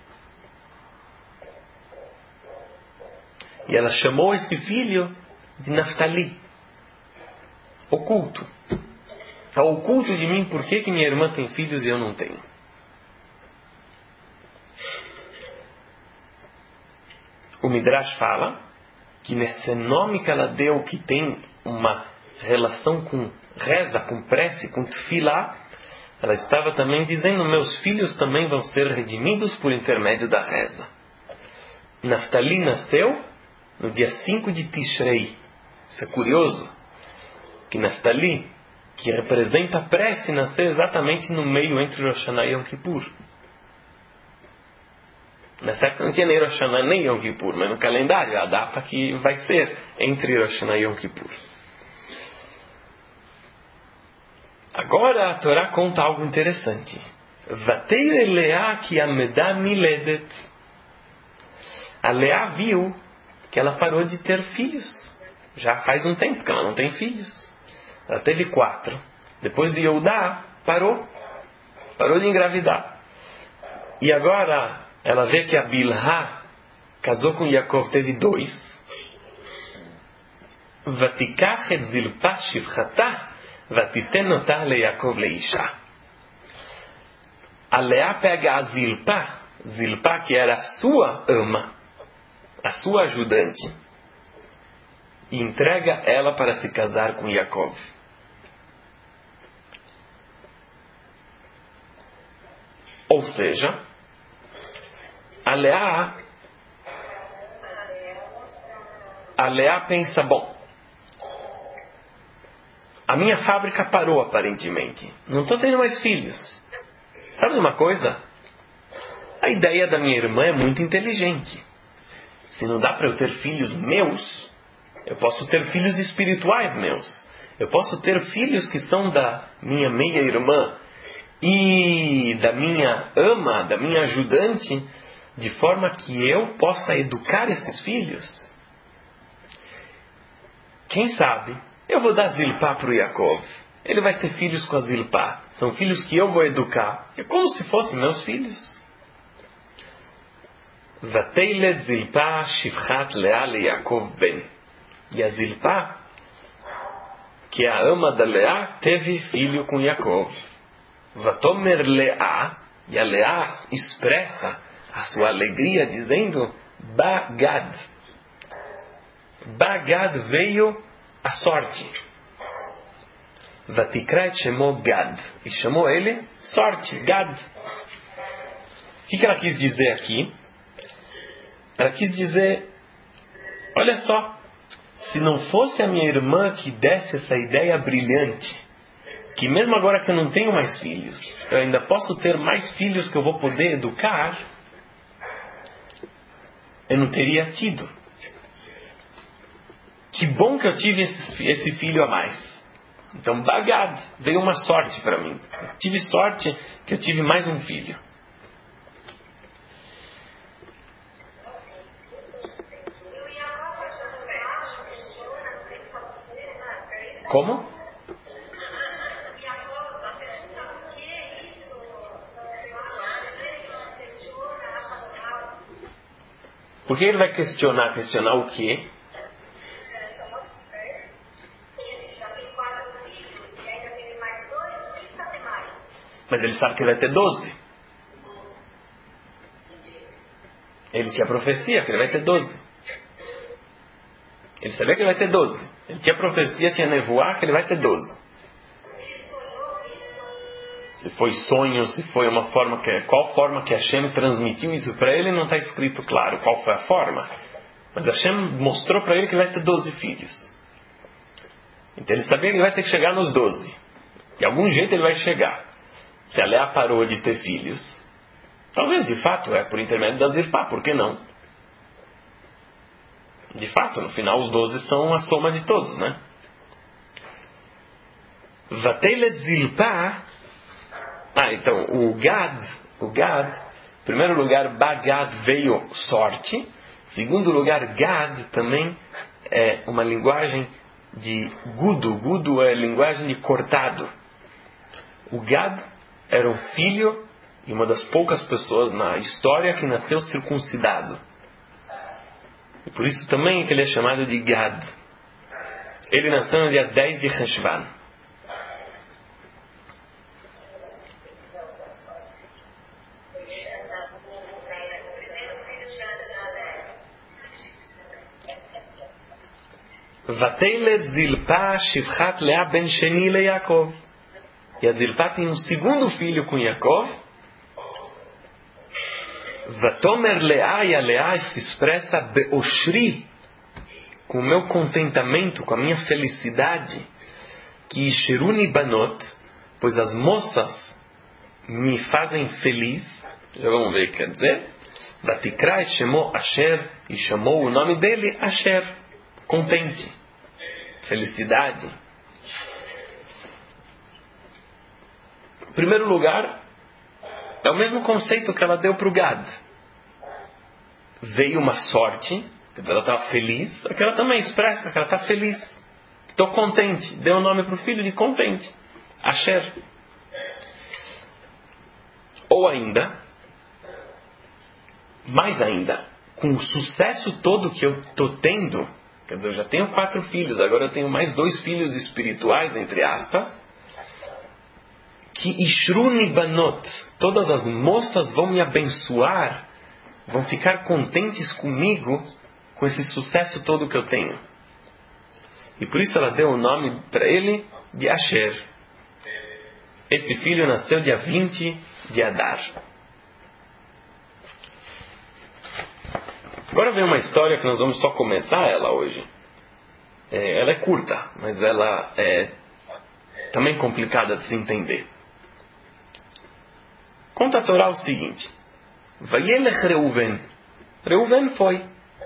E ela chamou esse filho de Naftali. Oculto. Está oculto de mim por que que minha irmã tem filhos e eu não tenho. O Midrash fala que nesse nome que ela deu, que tem uma relação com reza, com prece, com tefilá, ela estava também dizendo: meus filhos também vão ser redimidos por intermédio da reza. Naftali nasceu no dia cinco de Tishrei. Isso é curioso, que Naftali, que representa a prece, nasceu exatamente no meio entre Rosh Hashanah e Yom Kippur. Nessa época não tinha nem Rosh Hashanah nem Yom Kippur, mas no calendário é a data que vai ser entre Rosh Hashanah e Yom Kippur. Agora a Torá conta algo interessante. Vateire Leá ki ameda miledet. A Leá viu que ela parou de ter filhos. Já faz um tempo que ela não tem filhos. Ela teve quatro. Depois de Yehudá, parou. Parou de engravidar. E agora ela vê que a Bilhá casou com Yaakov, teve dois. Vatikach et Zilpá shivchatá vatitenotar le Yaakov leisha. A Leá pega a Zilpá, Zilpá que era a sua ama, a sua ajudante, e entrega ela para se casar com Yaakov. Ou seja, a Leá, a Leá pensa: bom, a minha fábrica parou aparentemente, não estou tendo mais filhos. Sabe uma coisa? A ideia da minha irmã é muito inteligente. Se não dá para eu ter filhos meus, eu posso ter filhos espirituais meus. Eu posso ter filhos que são da minha meia-irmã e da minha ama, da minha ajudante, de forma que eu possa educar esses filhos. Quem sabe eu vou dar Zilpá para o Yaakov. Ele vai ter filhos com a Zilpá. São filhos que eu vou educar. É como se fossem meus filhos. Vateilet Zilpá shivchat Leá le Yaakov ben. E a Zilpá, que é a ama da Leá, teve filho com Yaakov. Vatomer Leá, e a Leá expressa a sua alegria dizendo: Bagad. Bagad veio a sorte. Vatikra et chamou Gad. E chamou ele sorte, Gad. O que ela quis dizer aqui? Ela quis dizer: olha só, se não fosse a minha irmã que desse essa ideia brilhante, que mesmo agora que eu não tenho mais filhos, eu ainda posso ter mais filhos que eu vou poder educar, eu não teria tido. Que bom que eu tive esse, esse filho a mais. Então, Bagad, veio uma sorte para mim. Eu tive sorte que eu tive mais um filho. Como? Por que ele vai questionar? Questionar o quê? Mas ele sabe que ele vai ter doze. Ele tinha profecia que ele vai ter doze. Ele sabia que ele vai ter doze. Ele tinha profecia, tinha nevoar que ele vai ter doze. Se foi sonho, se foi uma forma que... Qual forma que Hashem transmitiu isso para ele, não está escrito claro qual foi a forma. Mas Hashem mostrou para ele que ele vai ter doze filhos. Então ele sabia que ele vai ter que chegar nos doze. De algum jeito ele vai chegar. Se a Leá parou de ter filhos, talvez de fato é por intermédio da Zilpá, por que não? De fato, no final os doze são a soma de todos, né? Vateilet Zilpá. Ah, então, o Gad, o Gad, em primeiro lugar, Bagad veio sorte. Em segundo lugar, Gad também é uma linguagem de gudo. Gudo é linguagem de cortado. O Gad era um filho e uma das poucas pessoas na história que nasceu circuncidado. E por isso também que ele é chamado de Gad. Ele nasceu no dia dez de Heshvan. Vatelet Zilpá Shivchat Leá Ben Sheni Le Yaakov. E a Zilpá tem um segundo filho com Yaakov. Vatomer Leá, e a Leá se expressa Beoshri, com o meu contentamento, com a minha felicidade. Que Shiruni Banot, pois as moças me fazem feliz. Já vamos ver o que quer dizer. Vatikra et chamou Asher, e chamou o nome dele Asher, contente, felicidade. Em primeiro lugar, é o mesmo conceito que ela deu para o Gad. Veio uma sorte, ela estava feliz, aqui ela também expressa que ela está feliz. Estou contente. Deu o nome para o filho de contente, Asher. Ou ainda, mais ainda, com o sucesso todo que eu estou tendo, quer dizer, eu já tenho quatro filhos, agora eu tenho mais dois filhos espirituais, entre aspas, que Ishruni Banot, todas as moças vão me abençoar, vão ficar contentes comigo, com esse sucesso todo que eu tenho. E por isso ela deu o nome para ele de Asher. Esse filho nasceu dia vinte de Adar. Agora vem uma história que nós vamos só começar ela hoje. É, ela é curta, mas ela é também complicada de se entender. Conta a Torá o seguinte. Vayelech Reuven. Reuven foi.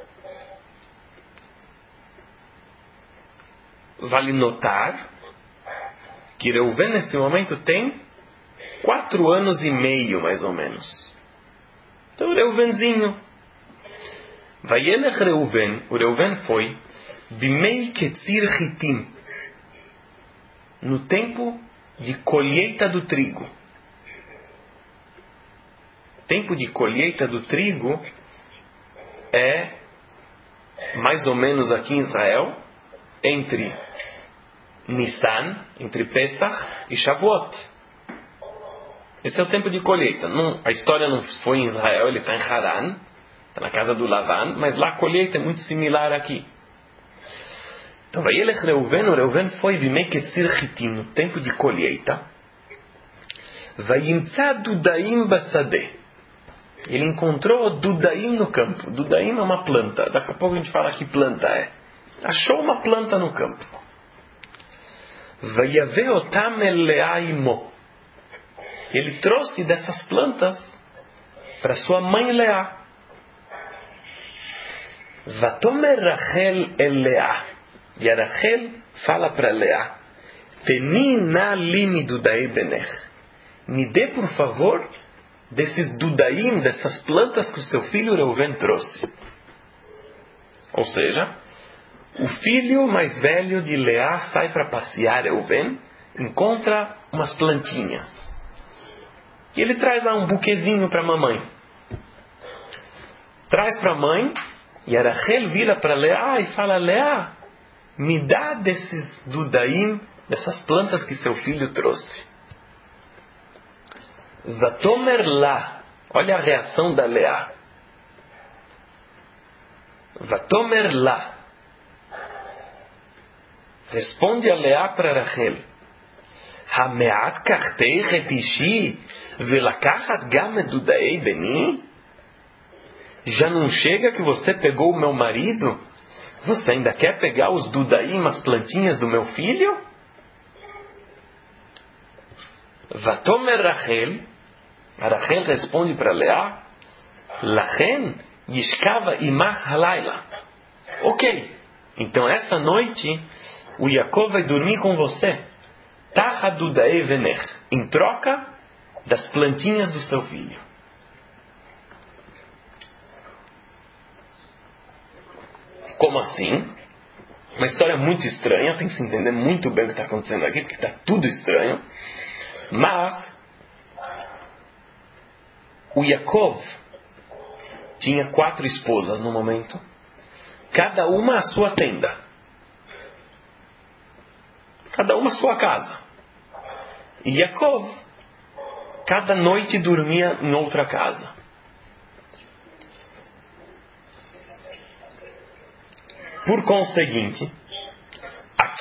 Vale notar que Reuven nesse momento tem quatro anos e meio, mais ou menos. Então Reuvenzinho. Vayelech Reuven, o Reuven foi Bimei Ketzir Chitim, no tempo de colheita do trigo. Tempo de colheita do trigo é mais ou menos aqui em Israel entre Nissan, entre Pesach e Shavuot. Esse é o tempo de colheita. Não, a história não foi em Israel, ele está em Haran, está na casa do Lavan, mas lá a colheita é muito similar aqui. Então, Vayelech Reuven, o Reuven foi Bimei Ketzir Chitim, no tempo de colheita. Vayimtza Dudaim Basadeh. Ele encontrou Dudaim no campo. Dudaim é uma planta. Daqui a pouco a gente fala que planta é. Achou uma planta no campo. Vayave otam el Leá imo. Ele trouxe dessas plantas para sua mãe Leá. Vatomer Rachel el Leá. E a Rachel fala para Leá: Teni na limi Dudaí benech. Me dê, por favor, desses Dudaim, dessas plantas que o seu filho Reuven trouxe. Ou seja, o filho mais velho de Leá sai para passear, Reuven, encontra umas plantinhas. E ele traz lá um buquezinho para a mamãe. Traz para a mãe, e a Rachel vira para Leá e fala: Leá, me dá desses Dudaim, dessas plantas que seu filho trouxe. Vatomer lá, olha a reação da Leá. Vatomer lá. Responde a Leá para Rachel: Hameat kachtei retishi velakachat gam dudaei beni? Já não chega que você pegou o meu marido? Você ainda quer pegar os dudaim, as plantinhas do meu filho? Vatomer Rachel. A Rachel responde para Leá: Lachen yishkava imach halayla. Ok, então essa noite o Yaakov vai dormir com você. Tacha dudaei venech, em troca das plantinhas do seu filho. Como assim? Uma história muito estranha, tem que se entender muito bem o que está acontecendo aqui, porque está tudo estranho. Mas o Yaakov tinha quatro esposas no momento, cada uma a sua tenda, cada uma a sua casa. E Yaakov, cada noite dormia em outra casa. Por conseguinte,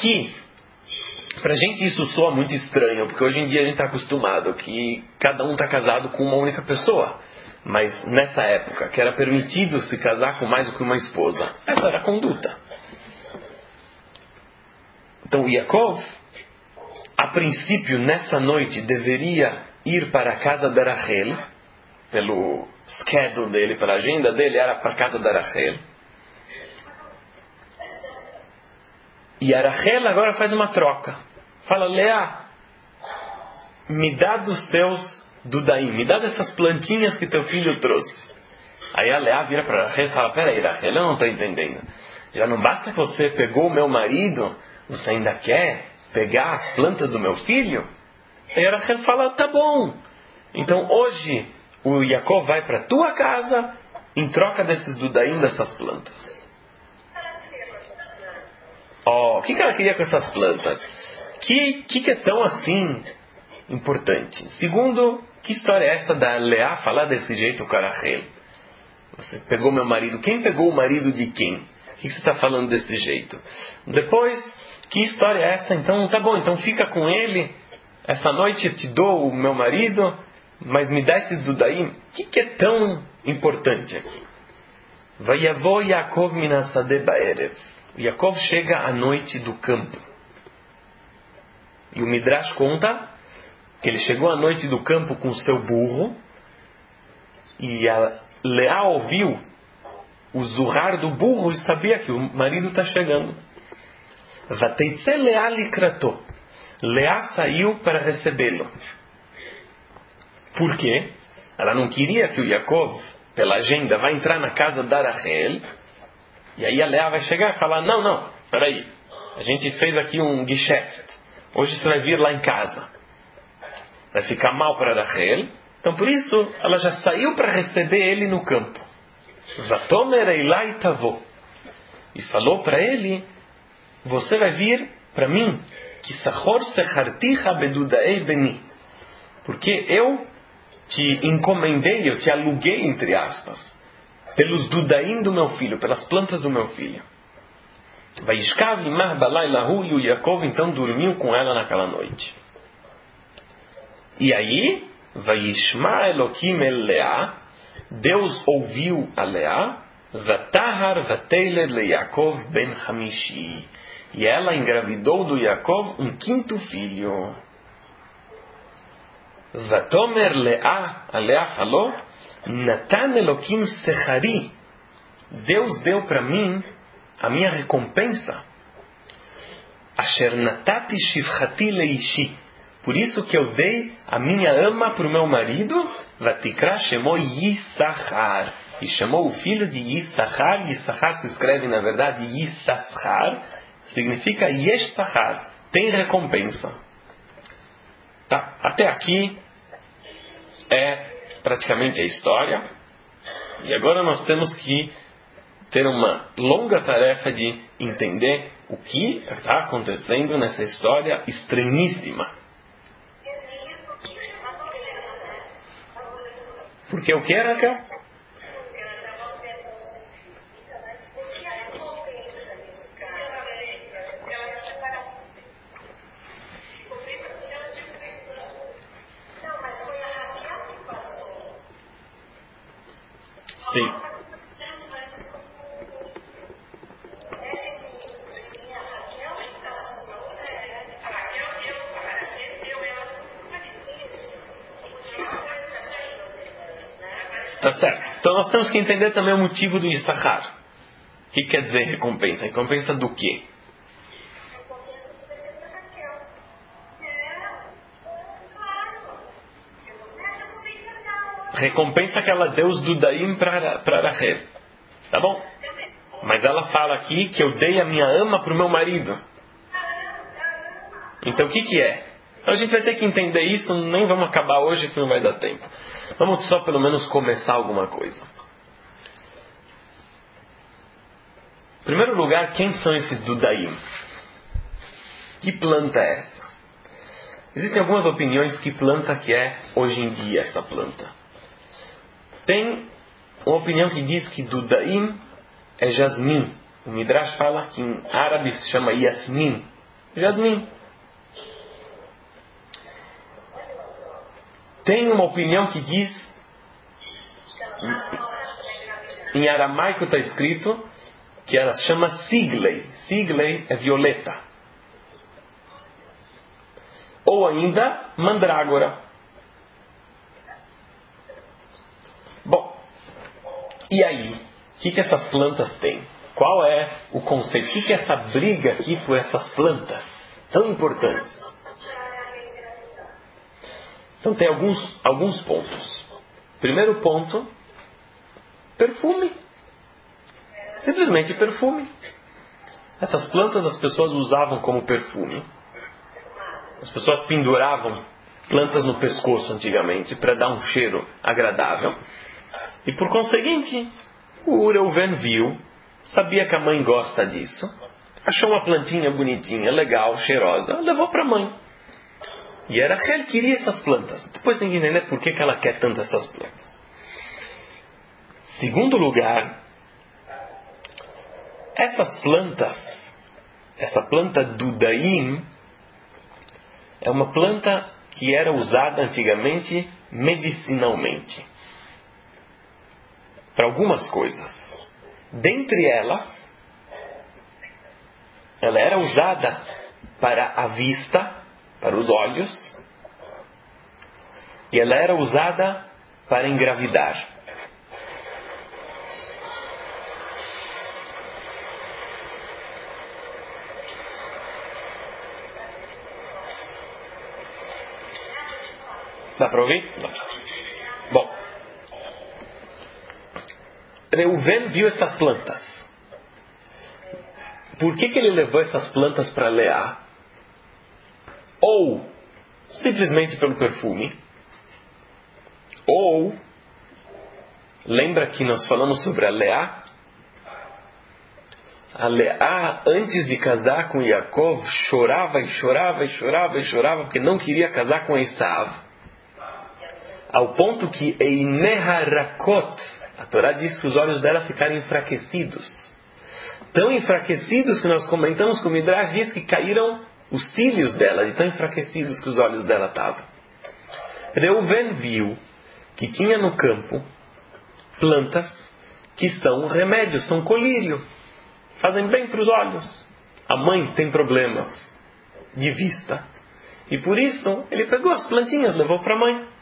Aqui, pra gente isso soa muito estranho, porque hoje em dia a gente está acostumado que cada um está casado com uma única pessoa. Mas nessa época, que era permitido se casar com mais do que uma esposa, essa era a conduta. Então Yaakov, a princípio, nessa noite, deveria ir para a casa de Rachel, pelo schedule dele, para a agenda dele, era para a casa de Rachel. E a Rachel agora faz uma troca. Fala, Leá, me dá dos seus dudaim, me dá dessas plantinhas que teu filho trouxe. Aí a Leá vira para Rachel e fala, peraí, Rachel, eu não estou entendendo. Já não basta que você pegou o meu marido, você ainda quer pegar as plantas do meu filho? Aí a Rachel fala, tá bom. Então hoje o Yaakov vai para tua casa em troca desses dudaim, dessas plantas. Oh, o que, que ela queria com essas plantas? O que, que, que é tão assim importante? Segundo, que história é essa da Leá falar desse jeito com a Rachel? Você pegou meu marido. Quem pegou o marido de quem? O que, que você está falando desse jeito? Depois, que história é essa? Então, tá bom, então fica com ele. Essa noite eu te dou o meu marido, mas me dá esses dudaim. O que, que é tão importante aqui? Vayavo Yaakov minasadeh ba'erev. Yaakov chega à noite do campo. E o Midrash conta que ele chegou à noite do campo com o seu burro. E a Leá ouviu o zurrar do burro e sabia que o marido está chegando. Vateitze Leá likrato. Leá saiu para recebê-lo. Por quê? Ela não queria que o Yaakov, pela agenda, vai entrar na casa da Rachel. E aí a Leá vai chegar e falar, não, não, peraí. A gente fez aqui um geschäft. Hoje você vai vir lá em casa. Vai ficar mal para Rachel. Então por isso, ela já saiu para receber ele no campo. Vatomer eilai tavo. E falou para ele, você vai vir para mim, que sachor secharticha bedudaei beni. Porque eu te encomendei, eu te aluguei, entre aspas, pelos dudaim do meu filho, pelas plantas do meu filho. Vaishkav imar balai lahu, e o Yaakov então dormiu com ela naquela noite. E aí, Vaishma Elokim el Leá, Deus ouviu a Leá, Vatahar vateiler le Yaakov ben Hamishi. E ela engravidou do Yaakov um quinto filho. Vatomer Leá, a Leá falou, Natan Elokim Sechari. Deus deu para mim a minha recompensa. Asher natati shivchati leishi. Por isso que eu dei a minha ama para o meu marido. Vatikra chamou Yissachar. E chamou o filho de Yissachar. Yissachar se escreve, na verdade, Yissachar. Significa Yeshachar. Tem recompensa. Tá, até aqui é praticamente a história. E agora nós temos que ter uma longa tarefa de entender o que está acontecendo nessa história estranhíssima. Porque o que era, Raquel? Sim. Tá certo. Então nós temos que entender também o motivo do Yissachar. O que quer dizer recompensa? Recompensa do quê? Recompensa que ela deu os dudaim para Rachel. Tá bom? Mas ela fala aqui que eu dei a minha ama para o meu marido. Então o que que é? Então a gente vai ter que entender isso, nem vamos acabar hoje que não vai dar tempo. Vamos só pelo menos começar alguma coisa. Em primeiro lugar, quem são esses dudaim? Que planta é essa? Existem algumas opiniões que planta que é hoje em dia essa planta. Tem uma opinião que diz que dudaim é jasmim. O Midrash fala que em árabe se chama yasmin. jasmim. Tem uma opinião que diz, em aramaico está escrito, que ela chama siglei. Siglei é violeta. Ou ainda, mandrágora. Bom, e aí? O que, que essas plantas têm? Qual é o conceito? O que, que é essa briga aqui por essas plantas tão importantes? Então tem alguns, alguns pontos. Primeiro ponto, perfume. Simplesmente perfume. Essas plantas as pessoas usavam como perfume. As pessoas penduravam plantas no pescoço antigamente para dar um cheiro agradável. E por conseguinte, o Reuven viu, sabia que a mãe gosta disso, achou uma plantinha bonitinha, legal, cheirosa, levou para a mãe. E a Rachel queria essas plantas. Depois tem que entender por que, que ela quer tanto essas plantas. Segundo lugar, essas plantas, essa planta dudaim, é uma planta que era usada antigamente medicinalmente. Para algumas coisas. Dentre elas, ela era usada para a vista, para os olhos, e ela era usada para engravidar. Dá para ouvir? Bom, Reuven viu essas plantas. Por que, que ele levou essas plantas para Leá? Ou simplesmente pelo perfume? Ou, lembra que nós falamos sobre a Leá? A Leá, antes de casar com Yaakov, chorava e chorava e chorava e chorava porque não queria casar com Esav. Ao ponto que Eineharakot, a Torá diz que os olhos dela ficaram enfraquecidos. Tão enfraquecidos que nós comentamos que o Midrash diz que caíram os cílios dela, de tão enfraquecidos que os olhos dela estavam. Reuven viu que tinha no campo plantas que são remédios, são colírio. Fazem bem para os olhos. A mãe tem problemas de vista. E por isso ele pegou as plantinhas, levou para a mãe.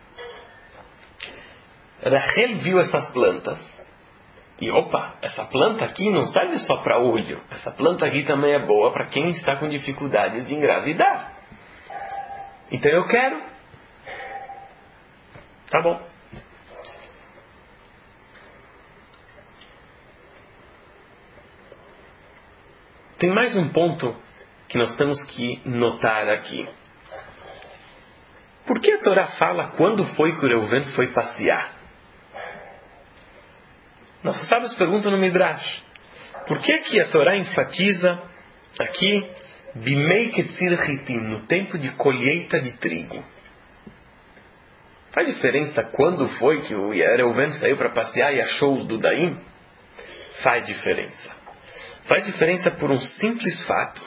Rachel viu essas plantas e, opa, essa planta aqui não serve só para olho. Essa planta aqui também é boa para quem está com dificuldades de engravidar. Então eu quero. Tá bom. Tem mais um ponto que nós temos que notar aqui. Por que a Torá fala quando foi que o Reuven foi passear? Nossos sábios perguntam no Midrash. Por que que a Torá enfatiza aqui Bimei Ketzir Hitim, no tempo de colheita de trigo? Faz diferença quando foi que o Reuven saiu para passear e achou os Dudaim? Faz diferença. Faz diferença por um simples fato.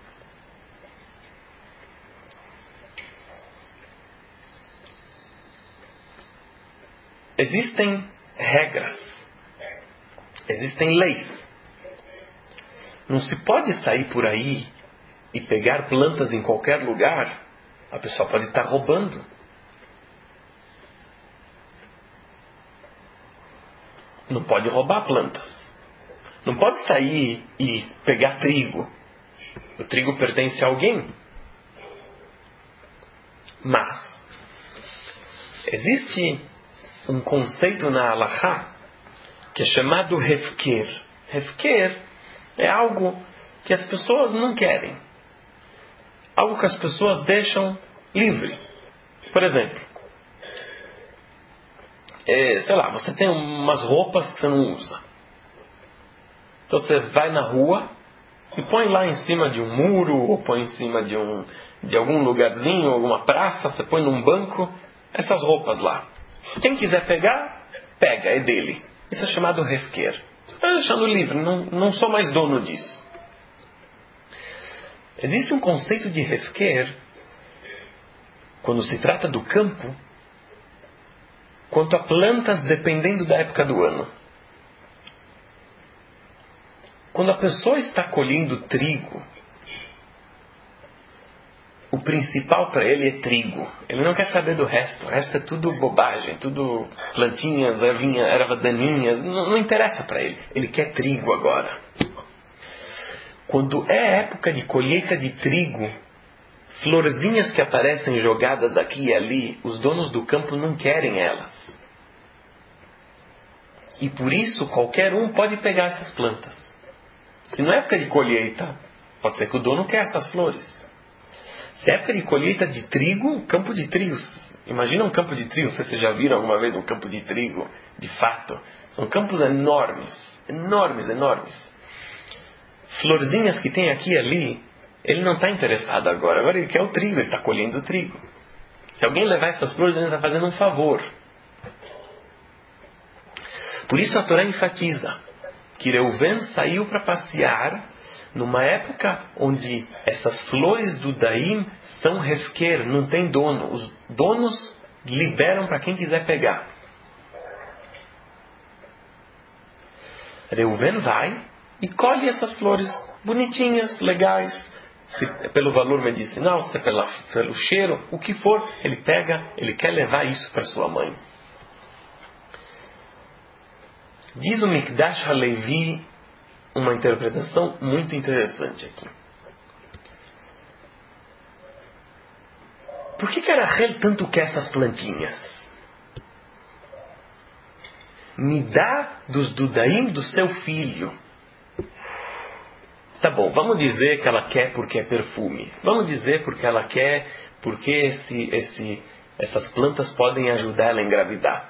Existem regras. Existem leis. Não se pode sair por aí e pegar plantas em qualquer lugar. A pessoa pode estar roubando. Não pode roubar plantas. Não pode sair e pegar trigo. O trigo pertence a alguém. Mas existe um conceito na Halachá que é chamado Hefker. Hefker é algo que as pessoas não querem. Algo que as pessoas deixam livre. Por exemplo, é, sei lá, você tem umas roupas que você não usa. Então você vai na rua e põe lá em cima de um muro, ou põe em cima de, um, de algum lugarzinho, alguma praça, você põe num banco essas roupas lá. Quem quiser pegar, pega, é dele. Isso é chamado Hefker. Você está deixando livre, não, não sou mais dono disso. Existe um conceito de hefker, quando se trata do campo, quanto a plantas dependendo da época do ano. Quando a pessoa está colhendo trigo, o principal para ele é trigo. Ele não quer saber do resto. O resto é tudo bobagem, tudo plantinhas, ervinha, ervas daninhas. Não, não interessa para ele. Ele quer trigo agora. Quando é época de colheita de trigo, florzinhas que aparecem jogadas aqui e ali, os donos do campo não querem elas. E por isso qualquer um pode pegar essas plantas. Se não é época de colheita, pode ser que o dono quer essas flores. Se é época de colheita de trigo, campo de trigo. Imagina um campo de trigo. Não sei se vocês já viram alguma vez um campo de trigo, de fato. São campos enormes, enormes, enormes. Florzinhas que tem aqui e ali, ele não está interessado agora. Agora ele quer o trigo, ele está colhendo o trigo. Se alguém levar essas flores, ele está fazendo um favor. Por isso a Torá enfatiza que Reuven saiu para passear numa época onde essas flores do Daim são hefker, não tem dono. Os donos liberam para quem quiser pegar. Reuven vai e colhe essas flores bonitinhas, legais, se é pelo valor medicinal, se é pela, pelo cheiro, o que for, ele pega, ele quer levar isso para sua mãe. Diz o Mikdash HaLevi uma interpretação muito interessante aqui. Por que que a Rachel tanto quer essas plantinhas? Me dá dos dudaim do seu filho. Tá bom, vamos dizer que ela quer porque é perfume. Vamos dizer porque ela quer porque esse, esse, essas plantas podem ajudar ela a engravidar.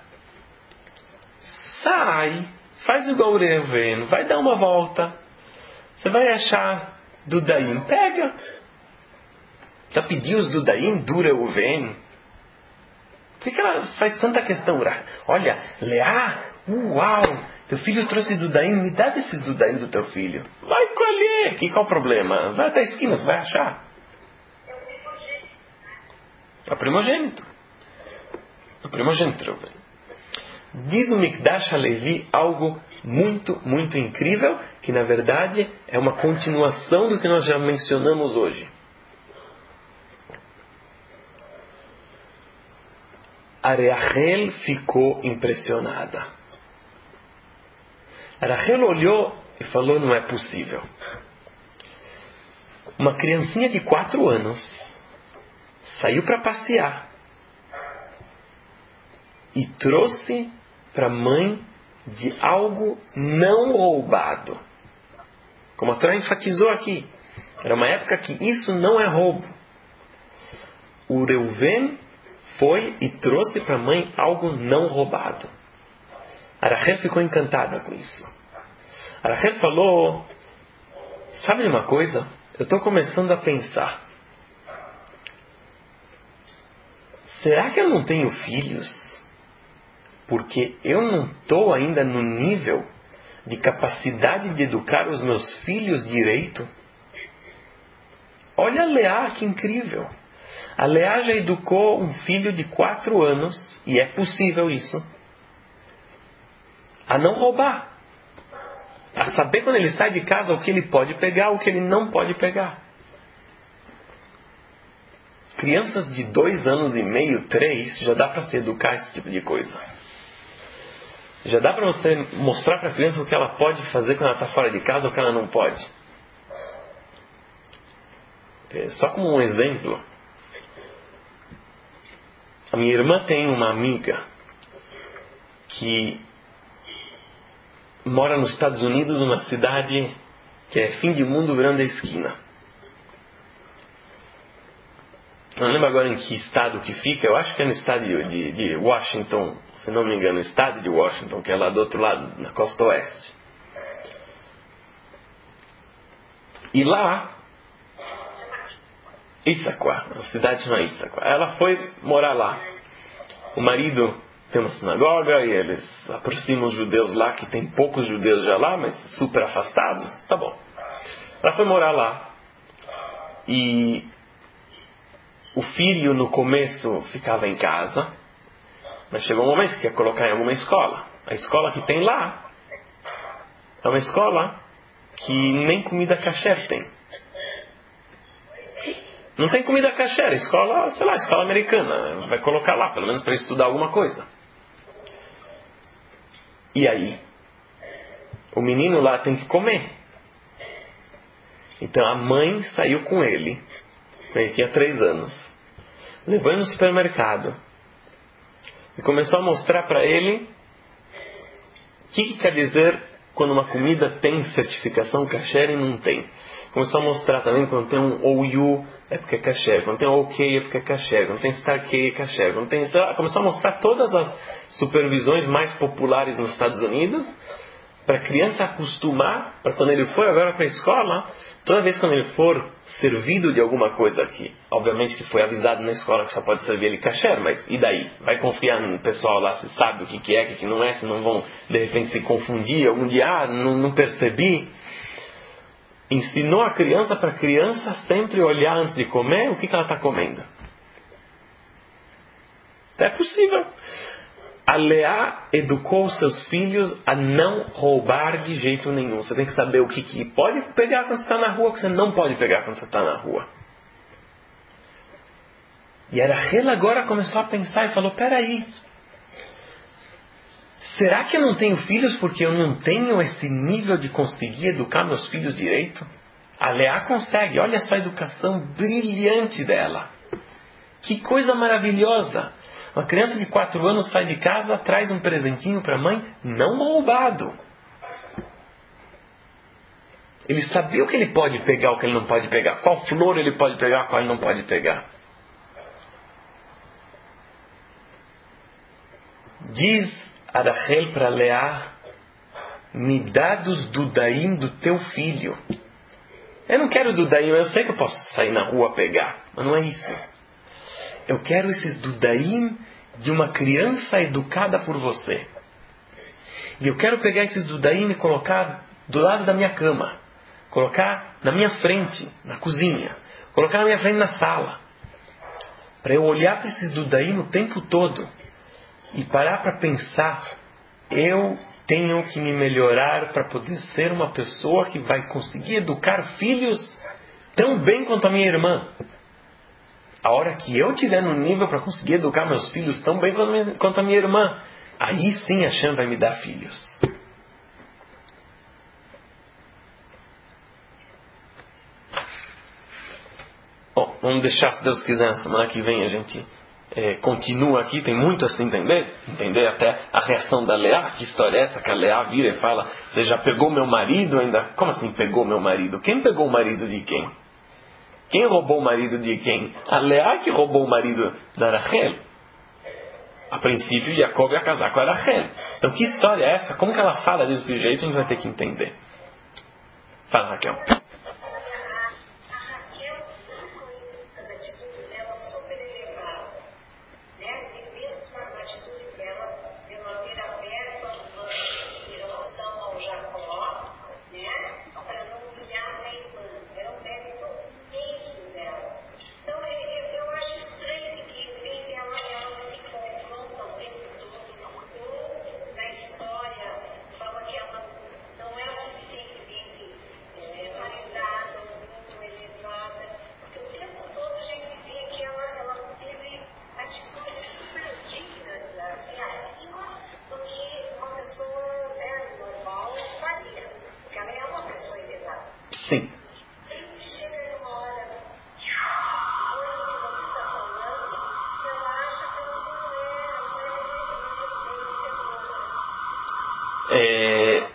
Sai, faz igual o Reuven, vai dar uma volta. Você vai achar dudaim, pega. Já pediu os dudaim do Reuven? Por que ela faz tanta questão? Olha, Leá, uau, teu filho trouxe dudaim, me dá desses dudaim do teu filho. Vai colher, que qual o problema? Vai até a esquina, você vai achar. É o primogênito. É o primogênito, Reuven. Diz o Mikdash HaLevi algo muito, muito incrível, que na verdade é uma continuação do que nós já mencionamos hoje. A Rachel ficou impressionada. A Rachel olhou e falou, não é possível. Uma criancinha de quatro anos saiu para passear e trouxe para a mãe de algo não roubado. Como a Torá enfatizou aqui, era uma época que isso não é roubo. O Reuven foi e trouxe para a mãe algo não roubado. A Rachel ficou encantada com isso. A Rachel falou, sabe de uma coisa? Eu estou começando a pensar. Será que eu não tenho filhos? Porque eu não estou ainda no nível de capacidade de educar os meus filhos direito? Olha a Leá, que incrível. A Leá já educou um filho de quatro anos, e é possível isso, a não roubar. A saber quando ele sai de casa o que ele pode pegar, o que ele não pode pegar. Crianças de dois anos e meio, três, já dá para se educar esse tipo de coisa. Já dá para você mostrar para a criança o que ela pode fazer quando ela está fora de casa, o que ela não pode. É, só como um exemplo, a minha irmã tem uma amiga que mora nos Estados Unidos, numa cidade que é fim de mundo virando a esquina. Não lembro agora em que estado que fica, eu acho que é no estado de, de Washington, se não me engano, no estado de Washington, que é lá do outro lado, na costa oeste. E lá, Issaquah, a cidade chama Issaquah. Ela foi morar lá. O marido tem uma sinagoga e eles aproximam os judeus lá, que tem poucos judeus já lá, mas super afastados. Tá bom. Ela foi morar lá. E o filho no começo ficava em casa, mas chegou um momento que ia colocar em alguma escola. A escola que tem lá é uma escola que nem comida kasher tem. Não tem comida kasher, escola, sei lá, escola americana. Vai colocar lá, pelo menos para estudar alguma coisa. E aí? O menino lá tem que comer. Então a mãe saiu com ele, quando ele tinha três anos. Levou ele no supermercado. E começou a mostrar para ele o que, que quer dizer quando uma comida tem certificação kasher e não tem. Começou a mostrar também quando tem um O U é porque é kasher, quando tem um OK é porque é kasher, quando tem Star K é kasher, quando tem... Começou a mostrar todas as supervisões mais populares nos Estados Unidos, para a criança acostumar, para quando ele for agora para a escola, toda vez que ele for servido de alguma coisa aqui, obviamente que foi avisado na escola que só pode servir ele kasher, mas e daí? Vai confiar no pessoal lá se sabe o que, que é, o que, que não é, se não vão de repente se confundir algum dia, ah, não, não percebi. Ensinou a criança para a criança sempre olhar antes de comer o que, que ela está comendo. É possível. A Leá educou seus filhos a não roubar de jeito nenhum. Você tem que saber o que, que pode pegar quando você está na rua, o que você não pode pegar quando você está na rua. E a Rachel agora começou a pensar e falou, peraí, será que eu não tenho filhos porque eu não tenho esse nível de conseguir educar meus filhos direito? A Leá consegue, olha só a educação brilhante dela. Que coisa maravilhosa! Uma criança de quatro anos sai de casa, traz um presentinho para a mãe, não roubado. Ele sabia o que ele pode pegar, o que ele não pode pegar. Qual flor ele pode pegar, qual ele não pode pegar. Diz a Rachel para Leá, me dá dos dudaim do teu filho. Eu não quero dudaim, eu sei que eu posso sair na rua pegar, mas não é isso. Eu quero esses dudaim de uma criança educada por você. E eu quero pegar esses dudaim e colocar do lado da minha cama. Colocar na minha frente, na cozinha. Colocar na minha frente na sala. Para eu olhar para esses dudaim o tempo todo. E parar para pensar. Eu tenho que me melhorar para poder ser uma pessoa que vai conseguir educar filhos tão bem quanto a minha irmã. A hora que eu estiver no nível para conseguir educar meus filhos tão bem quanto a minha irmã, aí sim a Hashem vai me dar filhos. Bom, vamos deixar, se Deus quiser, na semana que vem a gente é, continua aqui, tem muito a se entender, entender até a reação da Leá. Que história é essa que a Leá vira e fala, você já pegou meu marido ainda? Como assim pegou meu marido? Quem pegou o marido de quem? Quem roubou o marido de quem? A Leá que roubou o marido da Rachel. A princípio, Jacob ia casar com a Rachel. Então, que história é essa? Como que ela fala desse jeito? A gente vai ter que entender. Fala, Raquel. Sim. É...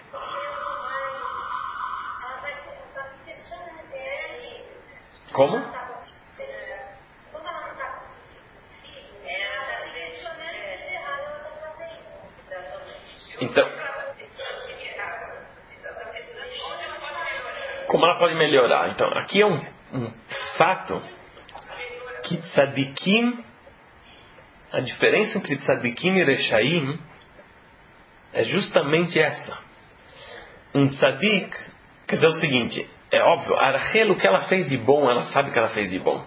Como? Então, como ela pode melhorar? Então, aqui é um, um fato que tzadikim, a diferença entre tzadikim e rechaim é justamente essa. Um tzadik, quer dizer o seguinte, é óbvio, a Rachel, o que ela fez de bom, ela sabe que ela fez de bom.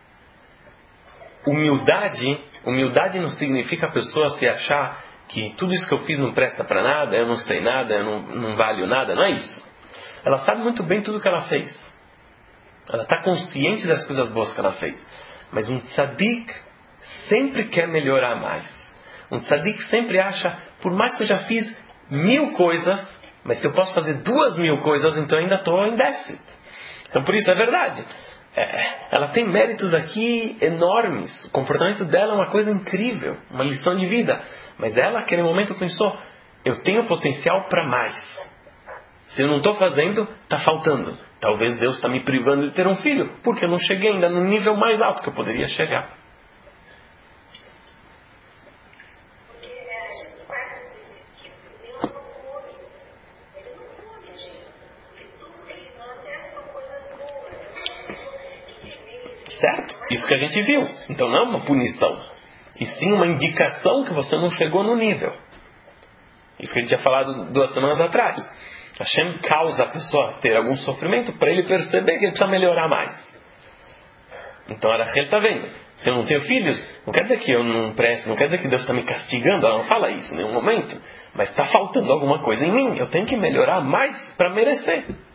Humildade, humildade não significa a pessoa se achar que tudo isso que eu fiz não presta para nada, eu não sei nada, eu não, não valho nada, não é isso. Ela sabe muito bem tudo que ela fez. Ela está consciente das coisas boas que ela fez. Mas um tzadik sempre quer melhorar mais. Um tzadik sempre acha, por mais que eu já fiz mil coisas, mas se eu posso fazer duas mil coisas, então eu ainda estou em déficit. Então por isso é verdade. É, ela tem méritos aqui enormes. O comportamento dela é uma coisa incrível, uma lição de vida. Mas ela, naquele momento, pensou: eu tenho potencial para mais. Se eu não estou fazendo, está faltando. Talvez Deus está me privando de ter um filho, porque eu não cheguei ainda no nível mais alto que eu poderia chegar. Certo? Isso que a gente viu. Então não é uma punição, e sim uma indicação que você não chegou no nível. Isso que a gente tinha falado duas semanas atrás. Hashem causa a pessoa ter algum sofrimento para ele perceber que ele precisa melhorar mais. Então a Rachel está vendo: se eu não tenho filhos, não quer dizer que eu não presto, não quer dizer que Deus está me castigando. Ela não fala isso em nenhum momento. Mas está faltando alguma coisa em mim. Eu tenho que melhorar mais para merecer.